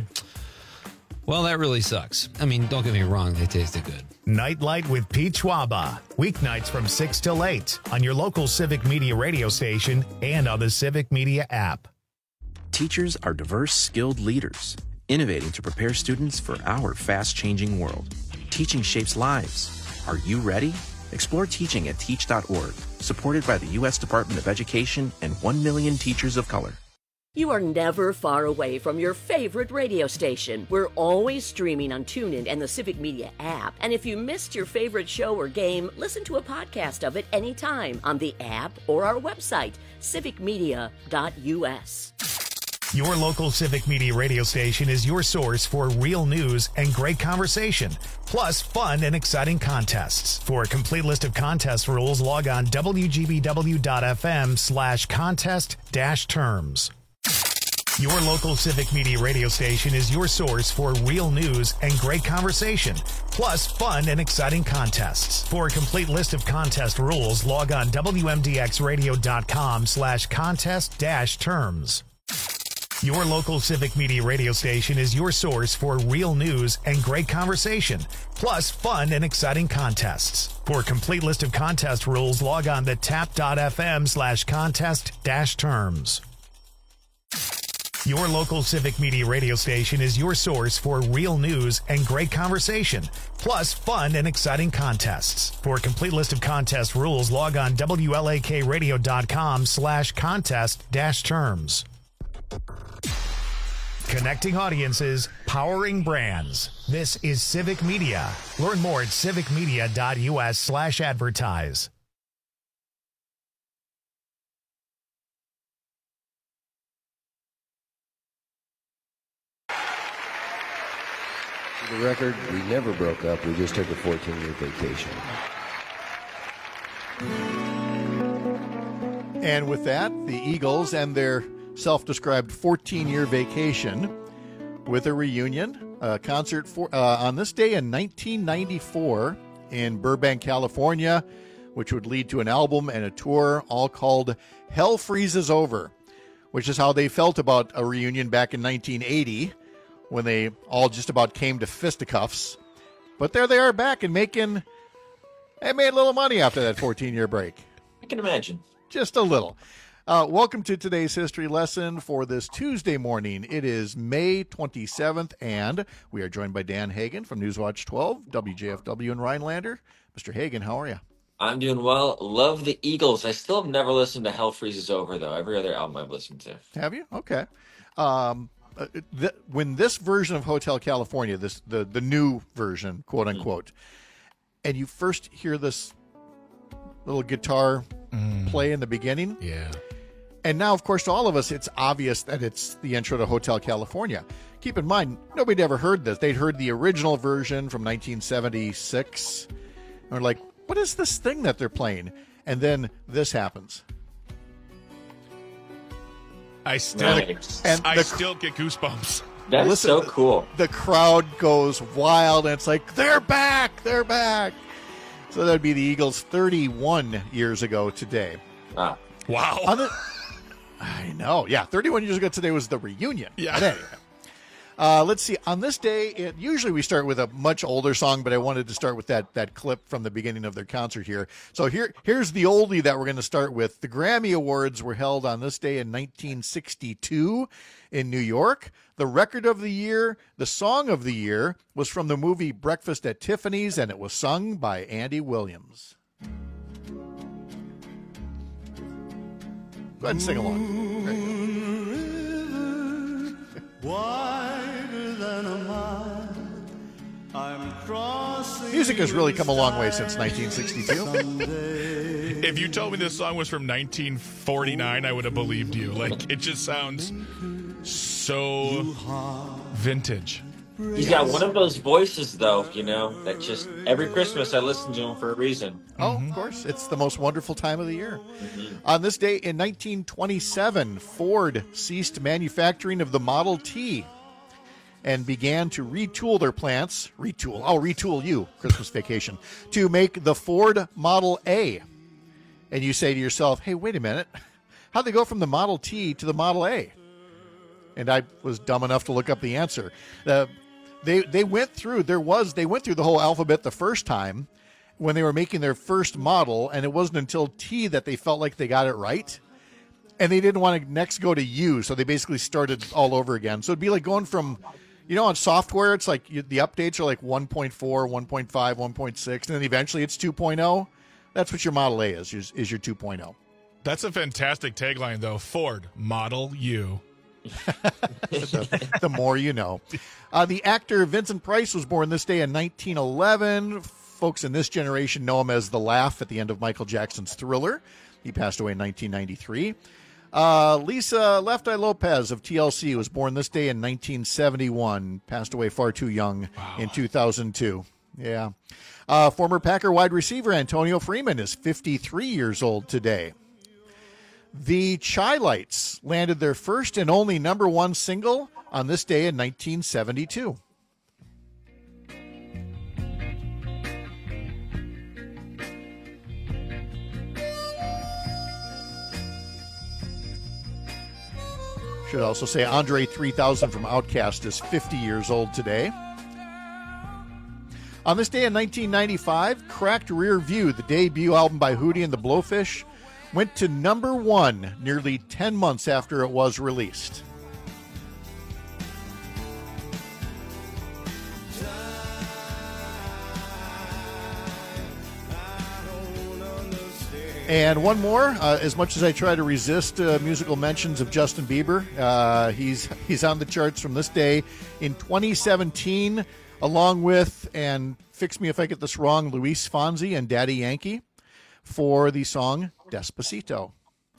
Well, that really sucks. I mean, don't get me wrong. They tasted good. Nightlight with Pete Schwaba. Weeknights from six till eight on your local Civic Media radio station and on the Civic Media app. Teachers are diverse, skilled leaders, innovating to prepare students for our fast-changing world. Teaching shapes lives. Are you ready? Explore teaching at teach dot org, supported by the U S Department of Education and one million teachers of color. You are never far away from your favorite radio station. We're always streaming on TuneIn and the Civic Media app. And if you missed your favorite show or game, listen to a podcast of it anytime on the app or our website, civic media dot u s. Your local Civic Media radio station is your source for real news and great conversation, plus fun and exciting contests. For a complete list of contest rules, log on w g b w dot f m slash contest dash terms. Your local Civic Media radio station is your source for real news and great conversation, plus fun and exciting contests. For a complete list of contest rules, log on w m d x radio dot com slash contest dash terms. Your local Civic Media radio station is your source for real news and great conversation, plus fun and exciting contests. For a complete list of contest rules, log on to tap dot f m slash contest dash terms. Your local Civic Media radio station is your source for real news and great conversation, plus fun and exciting contests. For a complete list of contest rules, log on w l a k radio dot com slash contest dash terms. Connecting audiences, powering brands. This is Civic Media. Learn more at civic media dot u s slash advertise. For the record, we never broke up. We just took a fourteen-year vacation. And with that, the Eagles and their self-described fourteen-year vacation with a reunion, a concert for uh, on this day in nineteen ninety-four in Burbank, California, which would lead to an album and a tour, all called Hell Freezes Over, which is how they felt about a reunion back in nineteen eighty when they all just about came to fisticuffs. But there they are back and making, they made a little money after that fourteen-year break. I can imagine. Just a little. Uh, welcome to today's history lesson for this Tuesday morning. It is May twenty-seventh, and we are joined by Dan Hagan from Newswatch twelve, W J F W in Rhinelander. Mister Hagan, how are you? I'm doing well. Love the Eagles. I still have never listened to Hell Freezes Over, though. Every other album I've listened to. Have you? Okay. Um, uh, th- when this version of Hotel California, this the, the new version, quote unquote, mm-hmm. and you first hear this little guitar mm. play in the beginning, yeah. And now, of course, to all of us, it's obvious that it's the intro to Hotel California. Keep in mind, nobody ever heard this. They'd heard the original version from nineteen seventy-six. And we're like, what is this thing that they're playing? And then this happens. I still, Nice. and I the- still get goosebumps. That's Listen, so cool. The crowd goes wild, and it's like, they're back, they're back. So that'd be the Eagles thirty-one years ago today. Ah. Wow. On the, I know. Yeah, thirty-one years ago today was the reunion. Yeah. But anyway. Uh, let's see. On this day, it, usually we start with a much older song, but I wanted to start with that that clip from the beginning of their concert here. So here, here's the oldie that we're going to start with. The Grammy Awards were held on this day in nineteen sixty-two in New York. The record of the year, the song of the year, was from the movie Breakfast at Tiffany's, and it was sung by Andy Williams. Go ahead and sing along. There you go. Wider than a mile, I'm crossing. Music has really come a long way since nineteen sixty-two. If you told me this song was from nineteen forty-nine, I would have believed you. Like, it just sounds so vintage. He's got one of those voices, though, you know, that just every Christmas I listen to him for a reason. Oh, of course. It's the most wonderful time of the year. Mm-hmm. On this day in nineteen twenty-seven, Ford ceased manufacturing of the Model T and began to retool their plants. Retool. I'll retool you, Christmas Vacation, to make the Ford Model A. And you say to yourself, hey, wait a minute. How'd they go from the Model T to the Model A? And I was dumb enough to look up the answer. Uh, they they went through, there was, they went through the whole alphabet the first time when they were making their first model, and it wasn't until T that they felt like they got it right. And they didn't want to next go to U, so they basically started all over again. So it'd be like going from, you know, on software, it's like you, the updates are like one point four, one point five, one point six, and then eventually it's two point oh. That's what your Model A is, is, is your two point oh. That's a fantastic tagline, though. Ford, Model U. the, the more you know. Uh, the actor Vincent Price was born this day in nineteen eleven. Folks in this generation know him as the laugh at the end of Michael Jackson's Thriller. He passed away in nineteen ninety-three. Uh, Lisa Left Eye Lopez of T L C was born this day in nineteen seventy-one. Passed away far too young wow. in two thousand two. Yeah. Uh, former Packer wide receiver Antonio Freeman is fifty-three years old today. The Chi-Lites landed their first and only number one single on this day in nineteen seventy-two. Should also say Andre three thousand from Outkast is fifty years old today. On this day in nineteen ninety-five, Cracked Rear View, the debut album by Hootie and the Blowfish, went to number one nearly ten months after it was released. And one more, uh, as much as I try to resist uh, musical mentions of Justin Bieber, uh, he's he's on the charts from this day in twenty seventeen, along with, and fix me if I get this wrong, Luis Fonsi and Daddy Yankee for the song Despacito.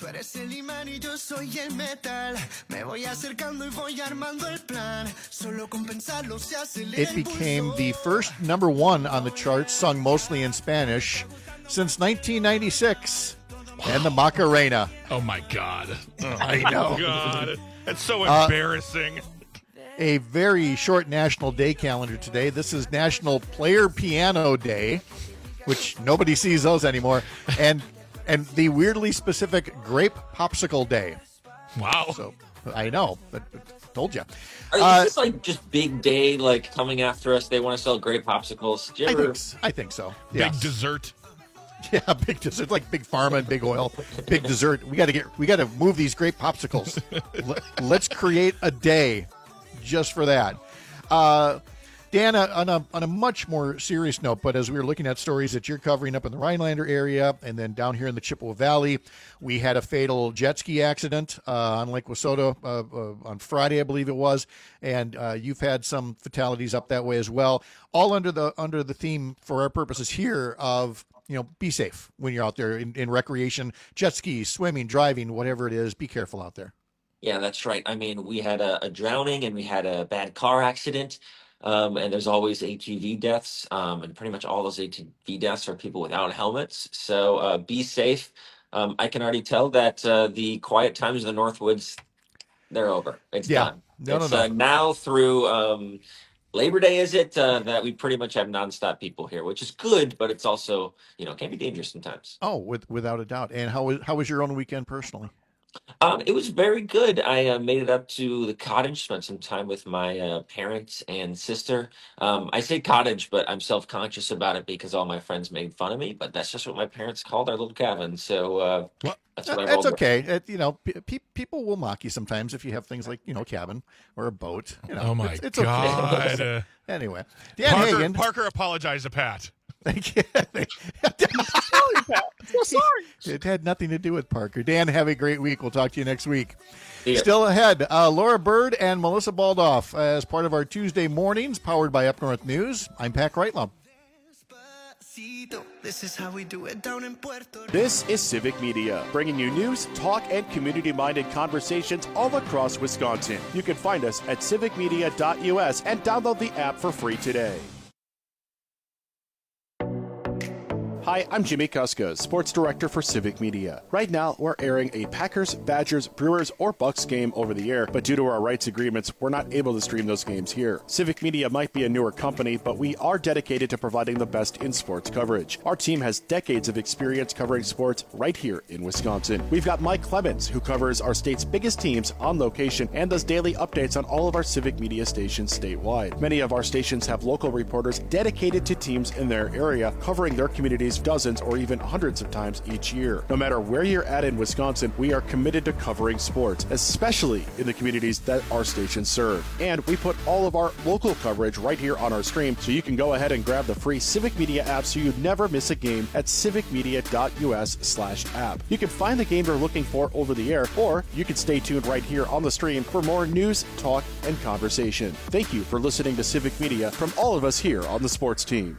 It became the first number one on the charts, sung mostly in Spanish, since nineteen ninety-six. Wow. And the Macarena. Oh, my God. Oh, I know. Oh, God. That's so Uh, embarrassing. A very short National Day calendar today. This is National Player Piano Day, which nobody sees those anymore, and and the weirdly specific Grape Popsicle Day. Wow. So I know, but, but told you. Are Uh, this like just big day, like coming after us? They want to sell grape popsicles. Do you I ever... think s- I think so. Big Yeah. dessert. Yeah, big dessert, like big pharma and big oil, big dessert. We got to get, we got to move these grape popsicles. Let, let's create a day just for that. Uh, Dan, uh, on a on a much more serious note, but as we were looking at stories that you're covering up in the Rhinelander area and then down here in the Chippewa Valley, we had a fatal jet ski accident uh, on Lake Wissota uh, uh, on Friday, I believe it was, and uh, you've had some fatalities up that way as well. All under the under the theme, for our purposes here, of you know, be safe when you're out there in, in recreation, jet ski, swimming, driving, whatever it is. Be careful out there. Yeah, that's right. I mean, we had a, a drowning and we had a bad car accident. Um, and there's always A T V deaths. Um, and pretty much all those A T V deaths are people without helmets. So uh, be safe. Um, I can already tell that uh, the quiet times of the Northwoods, they're over. It's Yeah. done. No, no, it's no. Uh, now through um, Labor Day, is it, uh, that we pretty much have nonstop people here, which is good, but it's also, you know, can be dangerous sometimes. Oh, with, without a doubt. And how was, how was your own weekend personally? Um, it was very good. I uh, made it up to the cottage, spent some time with my uh, parents and sister. Um, I say cottage, but I'm self-conscious about it because all my friends made fun of me. But that's just what my parents called our little cabin. So uh, that's what I That's rolled with. okay. It, you know, pe- pe- people will mock you sometimes if you have things like, you know, cabin or a boat. You know, Oh, my it's, it's God. okay. Anyway, Dan Parker, Hagen. Parker apologized to Pat. Thank you. So sorry. It had nothing to do with Parker. Dan, have a great week. We'll talk to you next week. Yeah. Still ahead, uh, Laura Bird and Melissa Baldoff as part of our Tuesday mornings, powered by Up North News. I'm Pat Reitlum. This is how we do it down in Puerto Rico. This is Civic Media, bringing you news, talk, and community-minded conversations all across Wisconsin. You can find us at civic media dot U S and download the app for free today. Hi, I'm Jimmy Kuska, Sports Director for Civic Media. Right now, we're airing a Packers, Badgers, Brewers, or Bucks game over the air, but due to our rights agreements, we're not able to stream those games here. Civic Media might be a newer company, but we are dedicated to providing the best in sports coverage. Our team has decades of experience covering sports right here in Wisconsin. We've got Mike Clemens, who covers our state's biggest teams on location and does daily updates on all of our Civic Media stations statewide. Many of our stations have local reporters dedicated to teams in their area, covering their communities dozens or even hundreds of times each year. No matter where you're at in Wisconsin, we are committed to covering sports, especially in the communities that our stations serve. And we put all of our local coverage right here on our stream, so you can go ahead and grab the free Civic Media app so you never miss a game at civic media dot U S slash app. You can find the game you're looking for over the air, or you can stay tuned right here on the stream for more news, talk, and conversation. Thank you for listening to Civic Media from all of us here on the sports team.